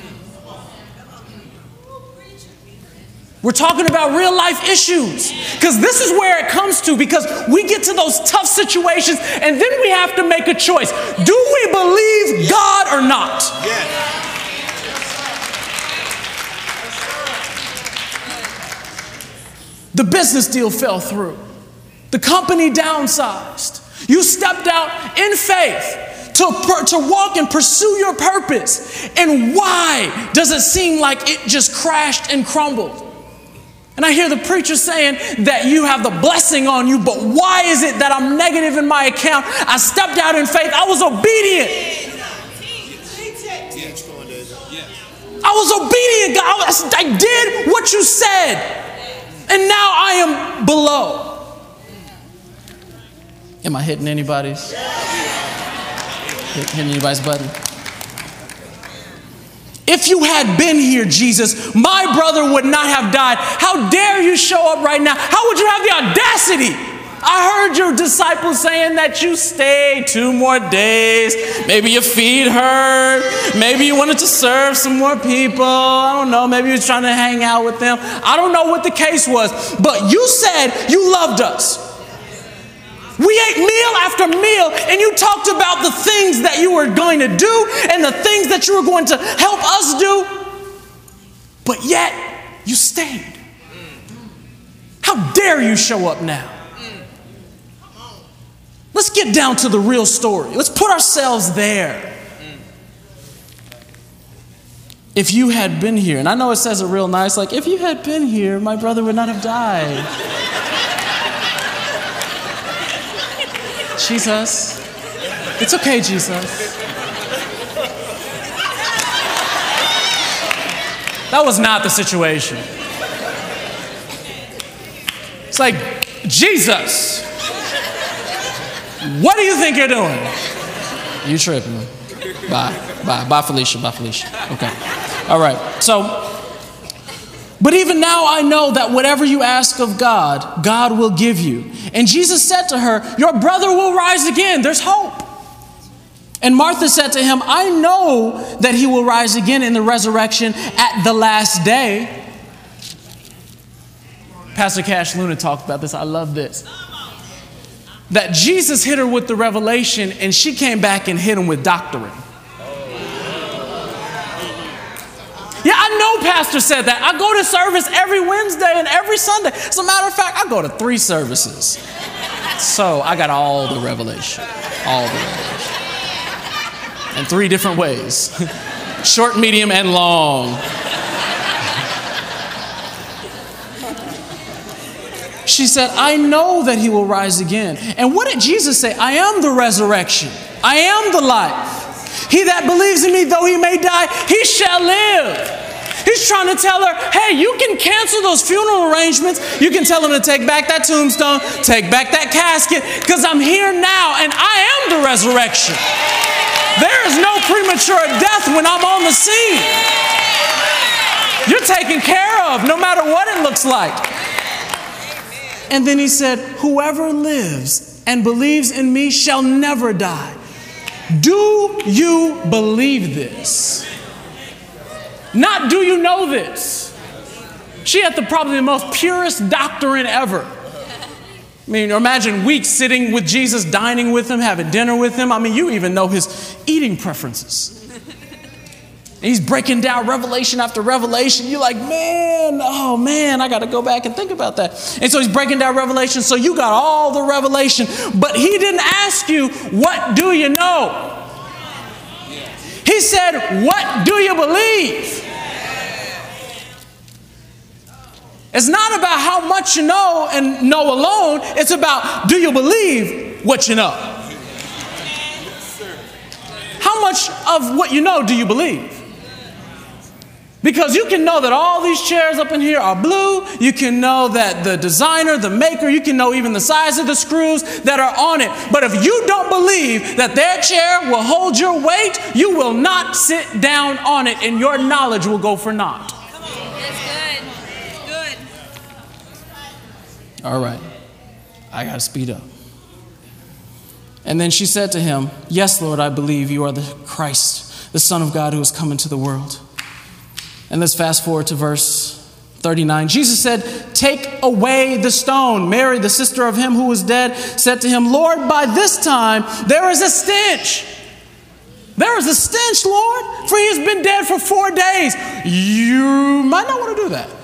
Speaker 1: We're talking about real life issues, because this is where it comes to, because we get to those tough situations and then we have to make a choice. Do we believe God or not? The business deal fell through. The company downsized. You stepped out in faith to, to walk and pursue your purpose. And why does it seem like it just crashed and crumbled? And I hear the preacher saying that you have the blessing on you, but why is it that I'm negative in my account? I stepped out in faith. I was obedient. I was obedient, God. I did what you said. And now I am below. Am I hitting anybody's? Hitting anybody's button? If you had been here, Jesus, my brother would not have died. How dare you show up right now? How would you have the audacity? I heard your disciples saying that you stayed two more days. Maybe your feet hurt. Maybe you wanted to serve some more people. I don't know. Maybe you were trying to hang out with them. I don't know what the case was. But you said you loved us. We ate meal after meal, and you talked about the things that you were going to do and the things that you were going to help us do. But yet, you stayed. How dare you show up now? Let's get down to the real story. Let's put ourselves there. If you had been here, and I know it says it real nice, like, if you had been here, my brother would not have died. Jesus. It's okay, Jesus. That was not the situation. It's like, Jesus, what do you think you're doing? You tripping. Bye. Bye. Bye, Felicia. Bye, Felicia. Okay. All right. So, but even now I know that whatever you ask of God, God will give you. And Jesus said to her, your brother will rise again. There's hope. And Martha said to him, I know that he will rise again in the resurrection at the last day. Pastor Cash Luna talked about this. I love this. That Jesus hit her with the revelation and she came back and hit him with doctrine. Yeah, I know Pastor said that. I go to service every Wednesday and every Sunday. As a matter of fact, I go to three services. So I got all the revelation. All the revelation. In three different ways. Short, medium, and long. She said, I know that he will rise again. And what did Jesus say? I am the resurrection. I am the life. He that believes in me, though he may die, he shall live. He's trying to tell her, hey, you can cancel those funeral arrangements. You can tell him to take back that tombstone, take back that casket, because I'm here now and I am the resurrection. There is no premature death when I'm on the scene. You're taken care of no matter what it looks like. And then he said, whoever lives and believes in me shall never die. Do you believe this? Not do you know this? She had the probably the most purest doctrine ever. I mean, imagine weeks sitting with Jesus, dining with him, having dinner with him. I mean, you even know his eating preferences. And he's breaking down revelation after revelation. You're like, man, oh man, I got to go back and think about that. And so he's breaking down revelation. So you got all the revelation, but he didn't ask you, what do you know? He said, what do you believe? It's not about how much you know and know alone. It's about, do you believe what you know? How much of what you know do you believe? Because you can know that all these chairs up in here are blue. You can know that the designer, the maker, you can know even the size of the screws that are on it. But if you don't believe that their chair will hold your weight, you will not sit down on it and your knowledge will go for naught.
Speaker 3: Come on. That's good. That's good.
Speaker 1: All right. I got to speed up. And then she said to him, yes, Lord, I believe you are the Christ, the Son of God who has come into the world. And let's fast forward to verse thirty-nine. Jesus said, take away the stone. Mary, the sister of him who was dead, said to him, Lord, by this time there is a stench. There is a stench, Lord, for he has been dead for four days. You might not want to do that.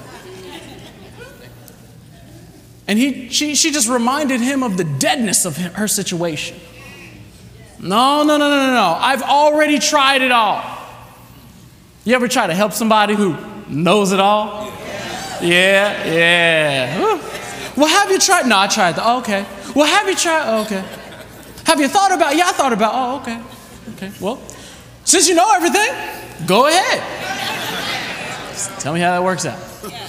Speaker 1: And he, she, she just reminded him of the deadness of her situation. No, no, no, no, no, no. I've already tried it all. You ever try to help somebody who knows it all? Yeah, yeah. Well, have you tried? No, I tried that. Oh, okay. Well, have you tried? Oh, okay. Have you thought about? Yeah, I thought about. Oh, okay. Okay. Well, since you know everything, go ahead. Just tell me how that works out.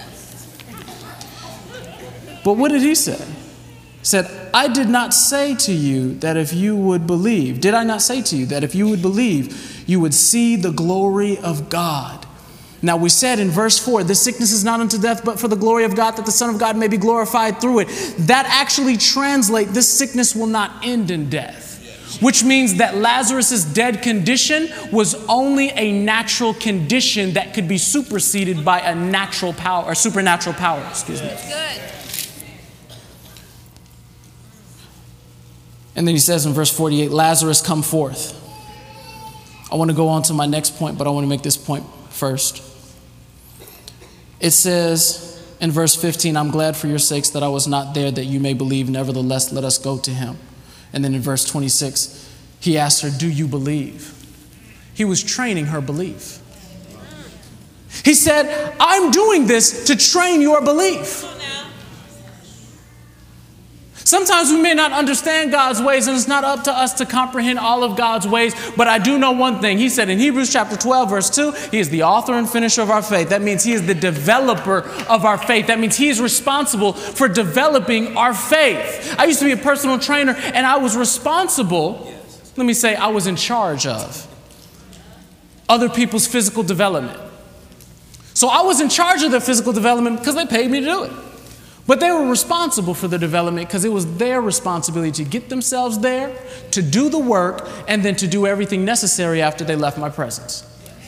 Speaker 1: But what did he say? He said, I did not say to you that if you would believe, did I not say to you that if you would believe, you would see the glory of God? Now we said in verse four, this sickness is not unto death, but for the glory of God, that the Son of God may be glorified through it. That actually translates, this sickness will not end in death, which means that Lazarus' dead condition was only a natural condition that could be superseded by a natural power, or supernatural power, excuse me.
Speaker 3: Good.
Speaker 1: And then he says in verse forty-eight, Lazarus, come forth. I want to go on to my next point, but I want to make this point first. It says in verse fifteen, I'm glad for your sakes that I was not there, that you may believe. Nevertheless, let us go to him. And then in verse twenty-six, he asked her, do you believe? He was training her belief. He said, I'm doing this to train your belief. Sometimes we may not understand God's ways, and it's not up to us to comprehend all of God's ways, but I do know one thing. He said in Hebrews chapter twelve, verse two, he is the author and finisher of our faith. That means he is the developer of our faith. That means he is responsible for developing our faith. I used to be a personal trainer, and I was responsible, let me say, I was in charge of other people's physical development. So I was in charge of their physical development because they paid me to do it. But they were responsible for the development because it was their responsibility to get themselves there, to do the work, and then to do everything necessary after they left my presence.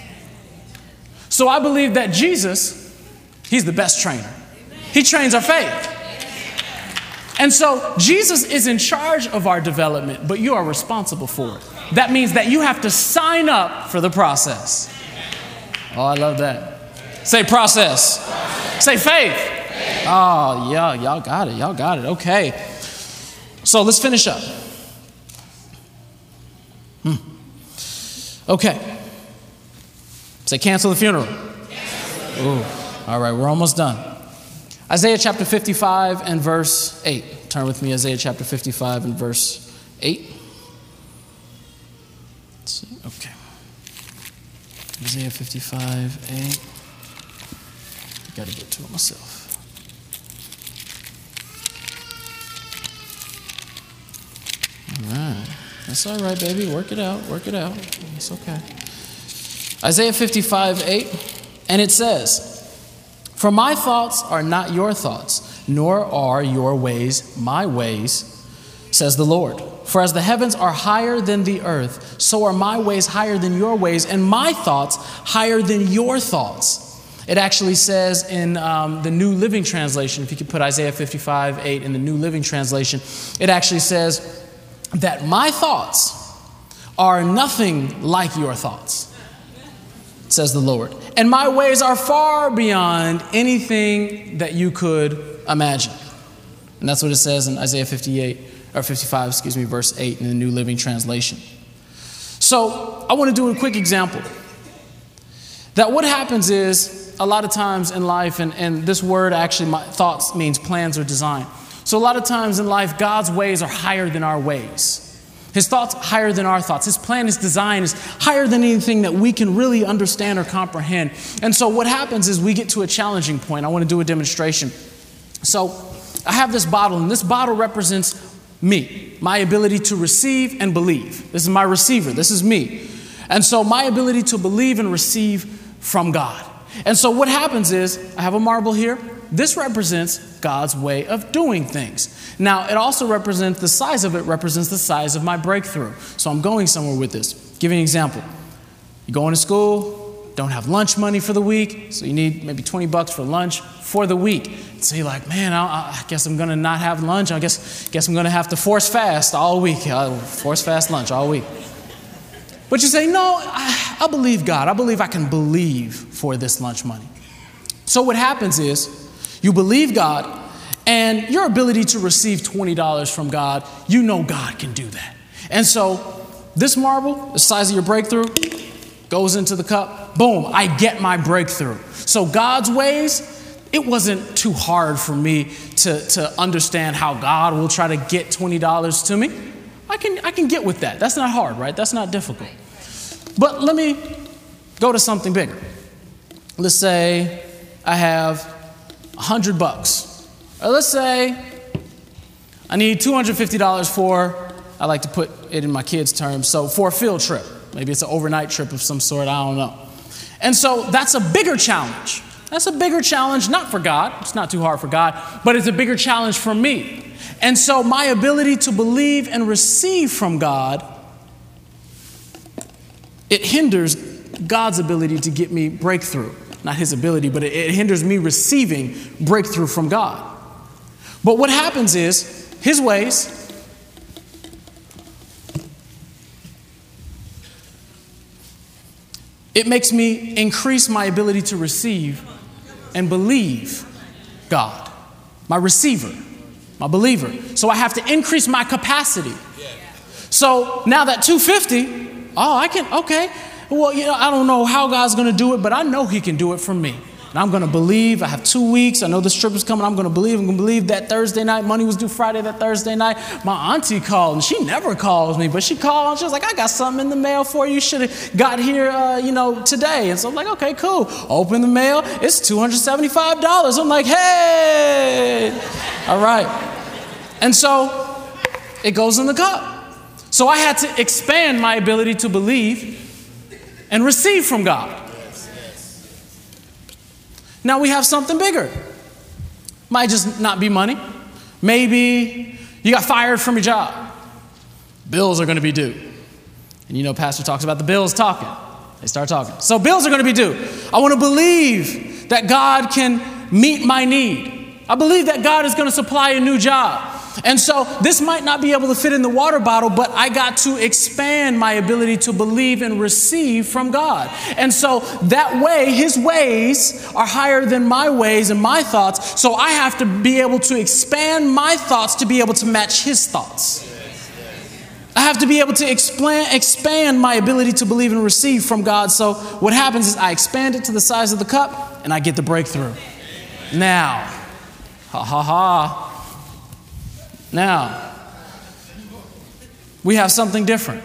Speaker 1: So I believe that Jesus, he's the best trainer. He trains our faith. And so Jesus is in charge of our development, but you are responsible for it. That means that you have to sign up for the process. Oh, I love that. Say process. Say faith. Oh, yeah, y'all got it. Y'all got it. Okay. So let's finish up. Hmm. Okay. Say cancel the funeral. Ooh. All right, we're almost done. Isaiah chapter fifty-five and verse eight. Turn with me, Isaiah chapter fifty-five and verse eight. Let's see. Okay. Isaiah fifty-five, eight. I got to get to it myself. All right. That's all right, baby. Work it out. Work it out. It's okay. Isaiah fifty-five, eight. And it says, for my thoughts are not your thoughts, nor are your ways my ways, says the Lord. For as the heavens are higher than the earth, so are my ways higher than your ways, and my thoughts higher than your thoughts. It actually says in um, the New Living Translation, if you could put Isaiah fifty-five, eight in the New Living Translation, it actually says that my thoughts are nothing like your thoughts, says the Lord. And my ways are far beyond anything that you could imagine. And that's what it says in Isaiah fifty-eight, or fifty-five, excuse me, verse eight in the New Living Translation. So I want to do a quick example. That what happens is, a lot of times in life, and, and this word actually, my thoughts means plans or design. So a lot of times in life, God's ways are higher than our ways. His thoughts higher than our thoughts. His plan, his design is higher than anything that we can really understand or comprehend. And so what happens is we get to a challenging point. I want to do a demonstration. So I have this bottle, and this bottle represents me, my ability to receive and believe. This is my receiver. This is me. And so my ability to believe and receive from God. And so what happens is I have a marble here. This represents God's way of doing things. Now, it also represents, the size of it represents the size of my breakthrough. So I'm going somewhere with this. Give you an example. You're going to school, don't have lunch money for the week, so you need maybe twenty bucks for lunch for the week. So you're like, man, I, I guess I'm going to not have lunch. I guess, guess I'm going to have to force fast all week. I'll force fast lunch all week. But you say, no, I, I believe God. I believe I can believe for this lunch money. So what happens is, you believe God, and your ability to receive twenty dollars from God, you know God can do that. And so this marble, the size of your breakthrough, goes into the cup. Boom, I get my breakthrough. So God's ways, it wasn't too hard for me to, to understand how God will try to get twenty dollars to me. I can, I can get with that. That's not hard, right? That's not difficult. But let me go to something bigger. Let's say I have a hundred bucks. Or let's say I need two hundred fifty dollars for, I like to put it in my kids' terms, so for a field trip. Maybe it's an overnight trip of some sort, I don't know. And so that's a bigger challenge. That's a bigger challenge, not for God. It's not too hard for God, but it's a bigger challenge for me. And so my ability to believe and receive from God, it hinders God's ability to get me breakthrough. Not his ability, but it hinders me receiving breakthrough from God. But what happens is, his ways, it makes me increase my ability to receive and believe God. My receiver, my believer. So I have to increase my capacity. So now that two hundred fifty dollars, oh, I can, okay. Well, you know, I don't know how God's going to do it, but I know he can do it for me. And I'm going to believe. I have two weeks. I know this trip is coming. I'm going to believe. I'm going to believe that Thursday night. Money was due Friday that Thursday night. My auntie called, and she never calls me, but she called, and she was like, I got something in the mail for you. You should have got here, uh, you know, today. And so I'm like, okay, cool. Open the mail. It's two hundred seventy-five dollars. I'm like, hey. All right. And so it goes in the cup. So I had to expand my ability to believe and receive from God. Now we have something bigger. Might just not be money. Maybe you got fired from your job. Bills are going to be due. And you know, Pastor talks about the bills talking. They start talking. So bills are going to be due. I want to believe that God can meet my need. I believe that God is going to supply a new job. And so this might not be able to fit in the water bottle, but I got to expand my ability to believe and receive from God. And so that way, his ways are higher than my ways and my thoughts. So I have to be able to expand my thoughts to be able to match his thoughts. I have to be able to expand, expand my ability to believe and receive from God. So what happens is I expand it to the size of the cup and I get the breakthrough. Now, ha ha ha. Now, we have something different.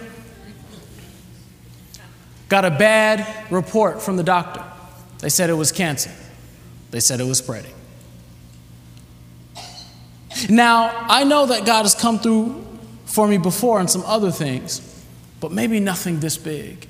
Speaker 1: Got a bad report from the doctor. They said it was cancer. They said it was spreading. Now, I know that God has come through for me before on some other things, but maybe nothing this big.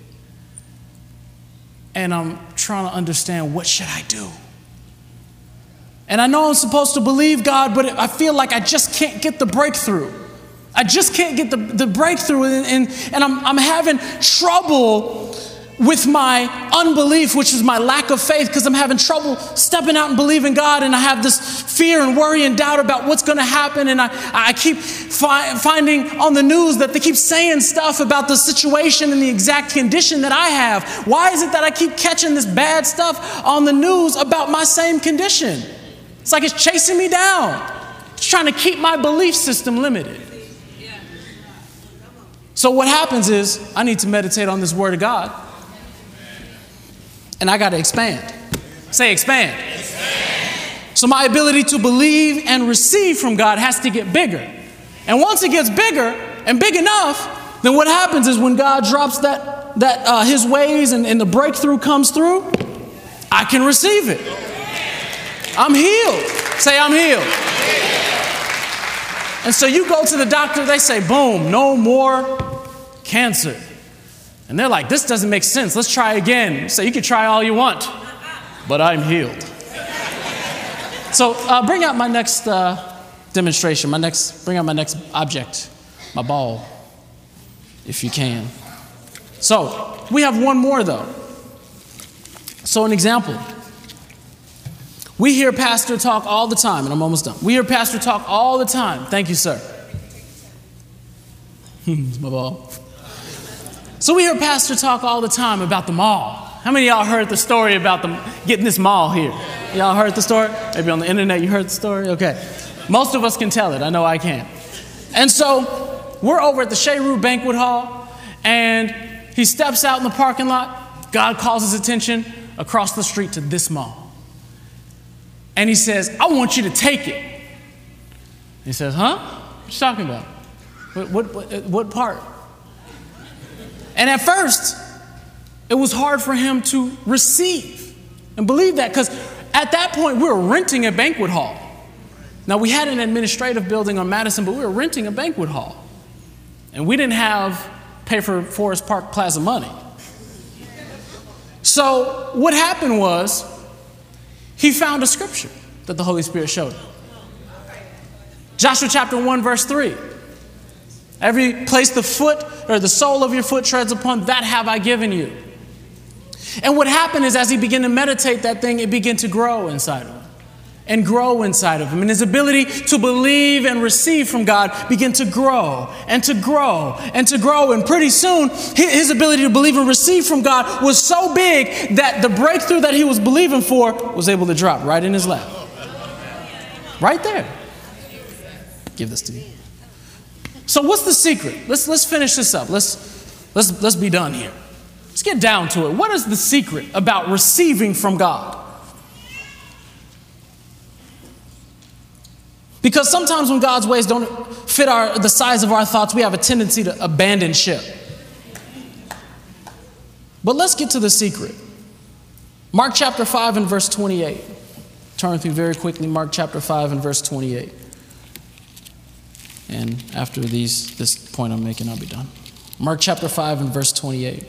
Speaker 1: And I'm trying to understand, what should I do? And I know I'm supposed to believe God, but I feel like I just can't get the breakthrough. I just can't get the, the breakthrough. And, and, and I'm, I'm having trouble with my unbelief, which is my lack of faith, because I'm having trouble stepping out and believing God. And I have this fear and worry and doubt about what's going to happen. And I, I keep fi- finding on the news that they keep saying stuff about the situation and the exact condition that I have. Why is it that I keep catching this bad stuff on the news about my same condition? It's like it's chasing me down. It's trying to keep my belief system limited. So what happens is I need to meditate on this word of God. And I got to expand. Say expand. expand. So my ability to believe and receive from God has to get bigger. And once it gets bigger and big enough, then what happens is when God drops that, that uh, his ways and, and the breakthrough comes through, I can receive it. I'm healed. Say, I'm healed. And so you go to the doctor, they say, boom, no more cancer. And they're like, this doesn't make sense. Let's try again. So you can try all you want, but I'm healed. So uh, bring out my next uh, demonstration, my next, bring out my next object, my ball, if you can. So we have one more though. So an example. We hear Pastor talk all the time, and I'm almost done. We hear Pastor talk all the time. Thank you, sir. It's my ball. So we hear Pastor talk all the time about the mall. How many of y'all heard the story about them getting this mall here? Y'all heard the story? Maybe on the internet you heard the story? Okay. Most of us can tell it. I know I can. And so we're over at the Shayru Banquet Hall, and he steps out in the parking lot. God calls his attention across the street to this mall. And he says, I want you to take it. He says, huh? What you talking about? What, what, what, what part? And at first, it was hard for him to receive and believe that, because at that point, we were renting a banquet hall. Now, we had an administrative building on Madison, but we were renting a banquet hall. And we didn't have pay for Forest Park Plaza money. So what happened was, he found a scripture that the Holy Spirit showed him. Joshua chapter one, verse three. Every place the foot or the sole of your foot treads upon, that have I given you. And what happened is, as he began to meditate that thing, it began to grow inside of him. And grow inside of him. And his ability to believe and receive from God began to grow and to grow and to grow. And pretty soon, his ability to believe and receive from God was so big that the breakthrough that he was believing for was able to drop right in his lap. Right there. Give this to me. So what's the secret? Let's let's finish this up. Let's let's let's be done here. Let's get down to it. What is the secret about receiving from God? Because sometimes when God's ways don't fit our, the size of our thoughts, we have a tendency to abandon ship. But let's get to the secret. Mark chapter five and verse twenty-eight. Turn through very quickly, Mark chapter five and verse twenty-eight. And after these, this point I'm making, I'll be done. Mark chapter five and verse twenty-eight.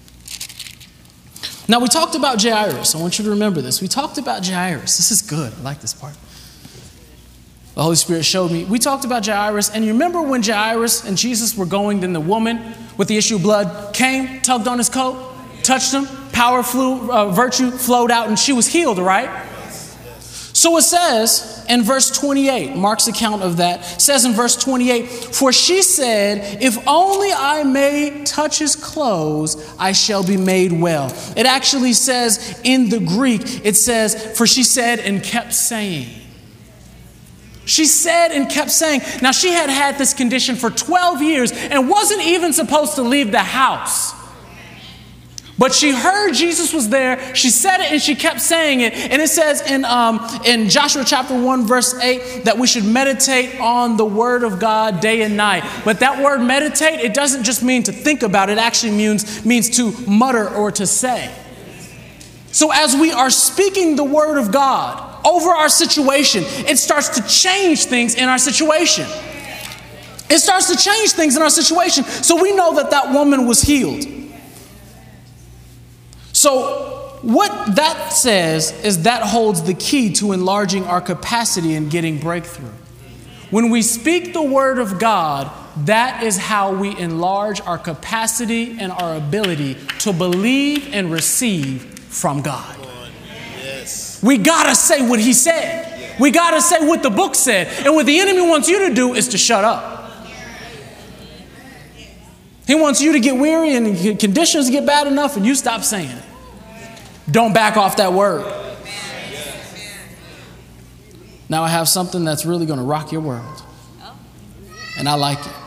Speaker 1: Now we talked about Jairus. I want you to remember this. We talked about Jairus. This is good. I like this part. The Holy Spirit showed me. We talked about Jairus, and you remember when Jairus and Jesus were going, then the woman with the issue of blood came, tugged on his coat, touched him, power flew, uh, virtue flowed out, and she was healed, right? So it says in verse twenty-eight, Mark's account of that, says in verse twenty-eight, for she said, if only I may touch his clothes, I shall be made well. It actually says in the Greek, it says, for she said and kept saying. She said and kept saying. Now she had had this condition for twelve years and wasn't even supposed to leave the house. But she heard Jesus was there. She said it and she kept saying it. And it says in, um, in Joshua chapter one, verse eight, that we should meditate on the word of God day and night. But that word meditate, it doesn't just mean to think about. It actually means, means to mutter or to say. So as we are speaking the word of God over our situation, it starts to change things in our situation. It starts to change things in our situation. So we know that that woman was healed. So what that says is that holds the key to enlarging our capacity and getting breakthrough. When we speak the word of God, that is how we enlarge our capacity and our ability to believe and receive from God. Yes. We gotta say what he said. We gotta say what the book said. And what the enemy wants you to do is to shut up. He wants you to get weary and conditions get bad enough and you stop saying it. Don't back off that word. Now I have something that's really going to rock your world. And I like it.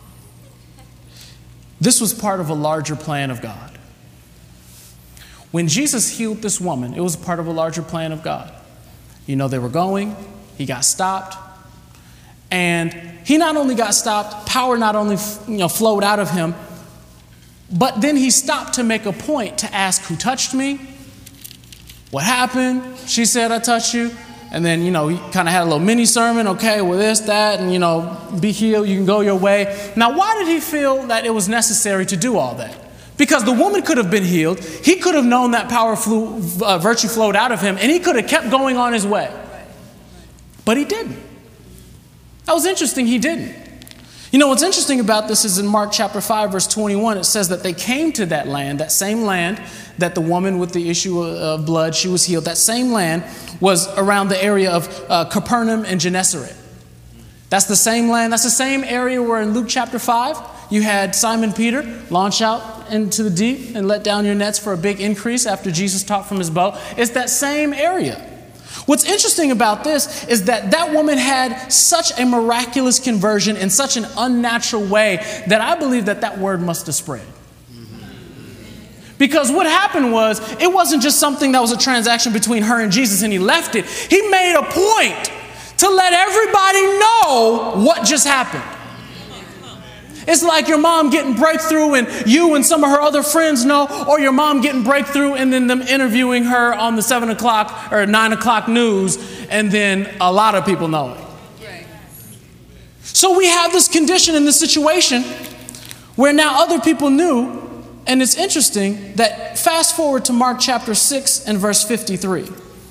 Speaker 1: This was part of a larger plan of God. When Jesus healed this woman, it was part of a larger plan of God. You know, they were going, he got stopped. And he not only got stopped, power not only you know, flowed out of him, but then he stopped to make a point to ask, who touched me? What happened? She said, I touched you. And then, you know, he kind of had a little mini sermon. Okay, well, this, that, and, you know, be healed. You can go your way. Now, why did he feel that it was necessary to do all that? Because the woman could have been healed. He could have known that power flew, uh, virtue flowed out of him, and he could have kept going on his way. But he didn't. That was interesting. He didn't. You know, what's interesting about this is in Mark chapter five, verse twenty-one, it says that they came to that land, that same land that the woman with the issue of blood, she was healed. That same land was around the area of uh, Capernaum and Gennesaret. That's the same land. That's the same area where in Luke chapter five, you had Simon Peter launch out into the deep and let down your nets for a big increase after Jesus taught from his boat. It's that same area. What's interesting about this is that that woman had such a miraculous conversion in such an unnatural way that I believe that that word must have spread. Because what happened was, it wasn't just something that was a transaction between her and Jesus and he left it. He made a point to let everybody know what just happened. It's like your mom getting breakthrough and you and some of her other friends know, or your mom getting breakthrough and then them interviewing her on the seven o'clock or nine o'clock news, and then a lot of people know it. Right. So we have this condition in this situation where now other people knew, and it's interesting that fast forward to Mark chapter six and verse fifty-three.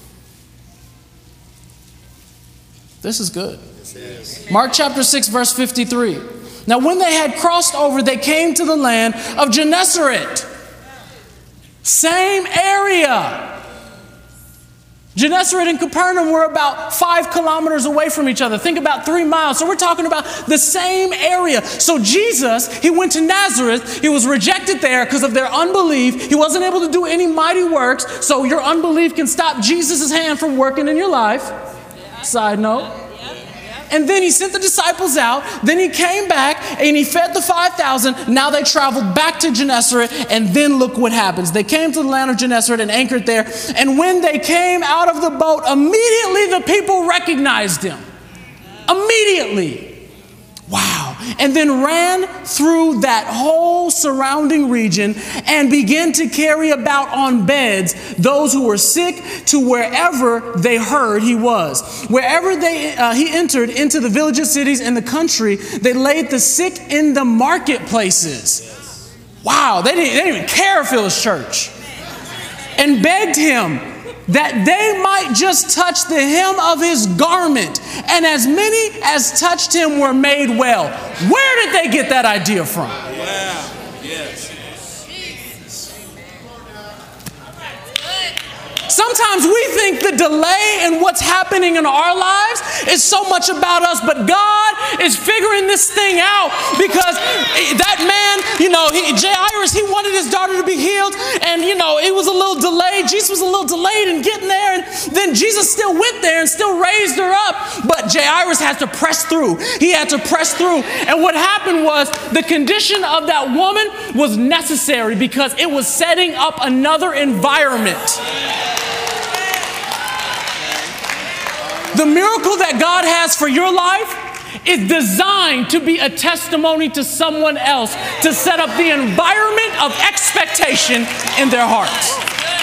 Speaker 1: This is good. Mark chapter six, verse fifty-three. Now, when they had crossed over, they came to the land of Gennesaret. Same area. Gennesaret and Capernaum were about five kilometers away from each other. Think about three miles. So we're talking about the same area. So Jesus, he went to Nazareth. He was rejected there because of their unbelief. He wasn't able to do any mighty works. So your unbelief can stop Jesus' hand from working in your life. Side note. And then he sent the disciples out. Then he came back and he fed the five thousand. Now they traveled back to Gennesaret. And then look what happens. They came to the land of Gennesaret and anchored there. And when they came out of the boat, immediately the people recognized him. Immediately. Wow. And then ran through that whole surrounding region and began to carry about on beds those who were sick to wherever they heard he was. Wherever they uh, he entered into the villages, cities, and the country, they laid the sick in the marketplaces. Wow. They didn't, they didn't even care if it was church. And begged him that they might just touch the hem of his garment. And as many as touched him were made well. Where did they get that idea from?
Speaker 4: Wow. Yes.
Speaker 1: Sometimes we think the delay in what's happening in our lives is so much about us, but God is figuring this thing out because that man, you know, he, Jairus, he wanted his daughter to be healed, and, you know, it was a little delayed. Jesus was a little delayed in getting there, and then Jesus still went there and still raised her up, but Jairus had to press through. He had to press through, and what happened was the condition of that woman was necessary because it was setting up another environment. The miracle that God has for your life is designed to be a testimony to someone else, to set up the environment of expectation in their hearts.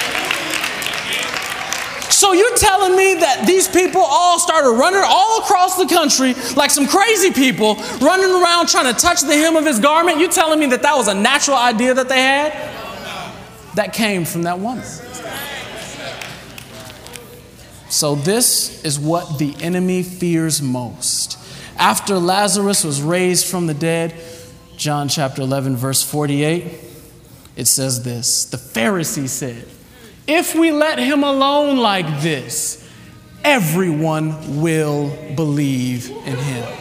Speaker 1: So you're telling me that these people all started running all across the country like some crazy people, running around trying to touch the hem of his garment? You're telling me that that was a natural idea that they had? That came from that woman. So this is what the enemy fears most. After Lazarus was raised from the dead, John chapter eleven, verse forty-eight, it says this. The Pharisees said, if we let him alone like this, everyone will believe in him.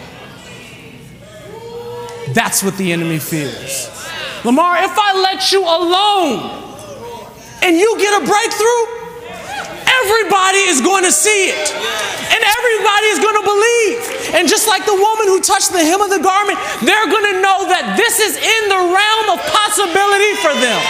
Speaker 1: That's what the enemy fears. Lamar, if I let you alone and you get a breakthrough, everybody is going to see it. And everybody is going to believe. And just like the woman who touched the hem of the garment, they're going to know that this is in the realm of possibility for them.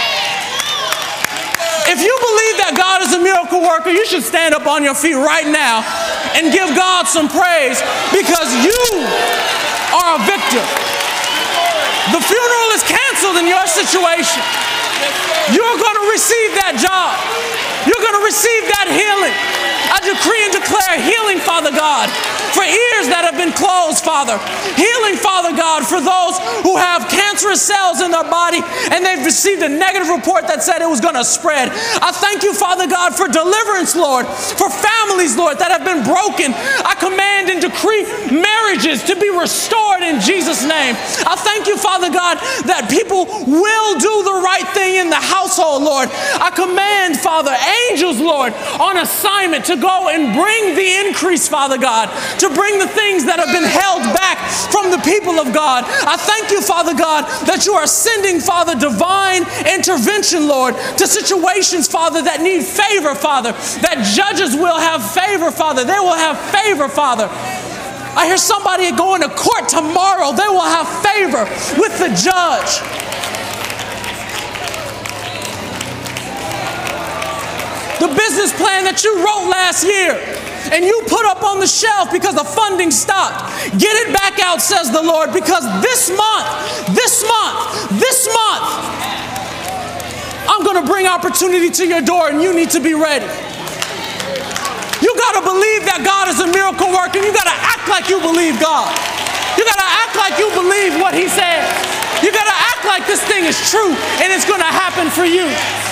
Speaker 1: If you believe that God is a miracle worker, you should stand up on your feet right now and give God some praise because you are a victor. The funeral is canceled in your situation. You're going to receive that job. You're going to receive that healing. I decree and declare healing, Father God, for ears that have been closed, Father. Healing, Father God, for those who have cancerous cells in their body and they've received a negative report that said it was going to spread. I thank you, Father God, for deliverance, Lord, for families, Lord, that have been broken. I command and decree marriages to be restored in Jesus' name. I thank you, Father God, that people will do the right thing in the household, Lord. I command, Father, angels, Lord, on assignment to go and bring the increase, Father God, to bring the things that have been held back from the people of God. I thank you, Father God, that you are sending, Father, divine intervention, Lord, to situations, Father, that need favor, Father, that judges will have favor, Father. They will have favor, Father. I hear somebody going to court tomorrow. They will have favor with the judge. The business plan that you wrote last year and you put up on the shelf because the funding stopped, get it back out, says the Lord, because this month, this month, this month, I'm going to bring opportunity to your door and you need to be ready. You got to believe that God is a miracle worker. You got to act like you believe God. You got to act like you believe what he said. You got to act like this thing is true and it's going to happen for you.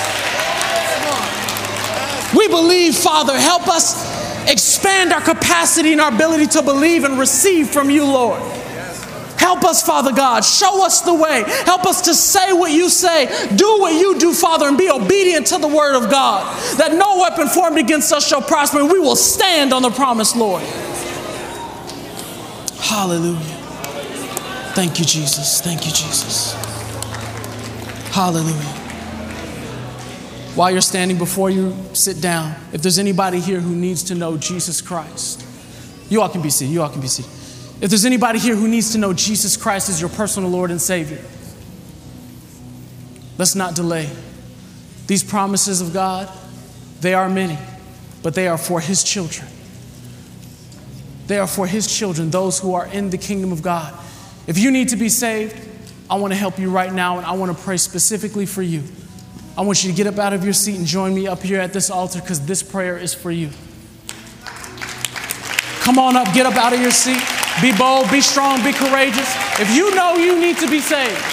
Speaker 1: We believe, Father, help us expand our capacity and our ability to believe and receive from you, Lord. Help us, Father God. Show us the way. Help us to say what you say. Do what you do, Father, and be obedient to the word of God. That no weapon formed against us shall prosper, and we will stand on the promise, Lord. Hallelujah. Thank you, Jesus. Thank you, Jesus. Hallelujah. While you're standing, before you sit down, if there's anybody here who needs to know Jesus Christ, you all can be seated. You all can be seated. If there's anybody here who needs to know Jesus Christ as your personal Lord and Savior, let's not delay. These promises of God, they are many, but they are for his children. They They are for his children, those who are in the kingdom of God. If you need to be saved, I want to help you right now, and I want to pray specifically for you. I want you to get up out of your seat and join me up here at this altar, because this prayer is for you. Come on up, get up out of your seat. Be bold, be strong, be courageous. If you know you need to be saved,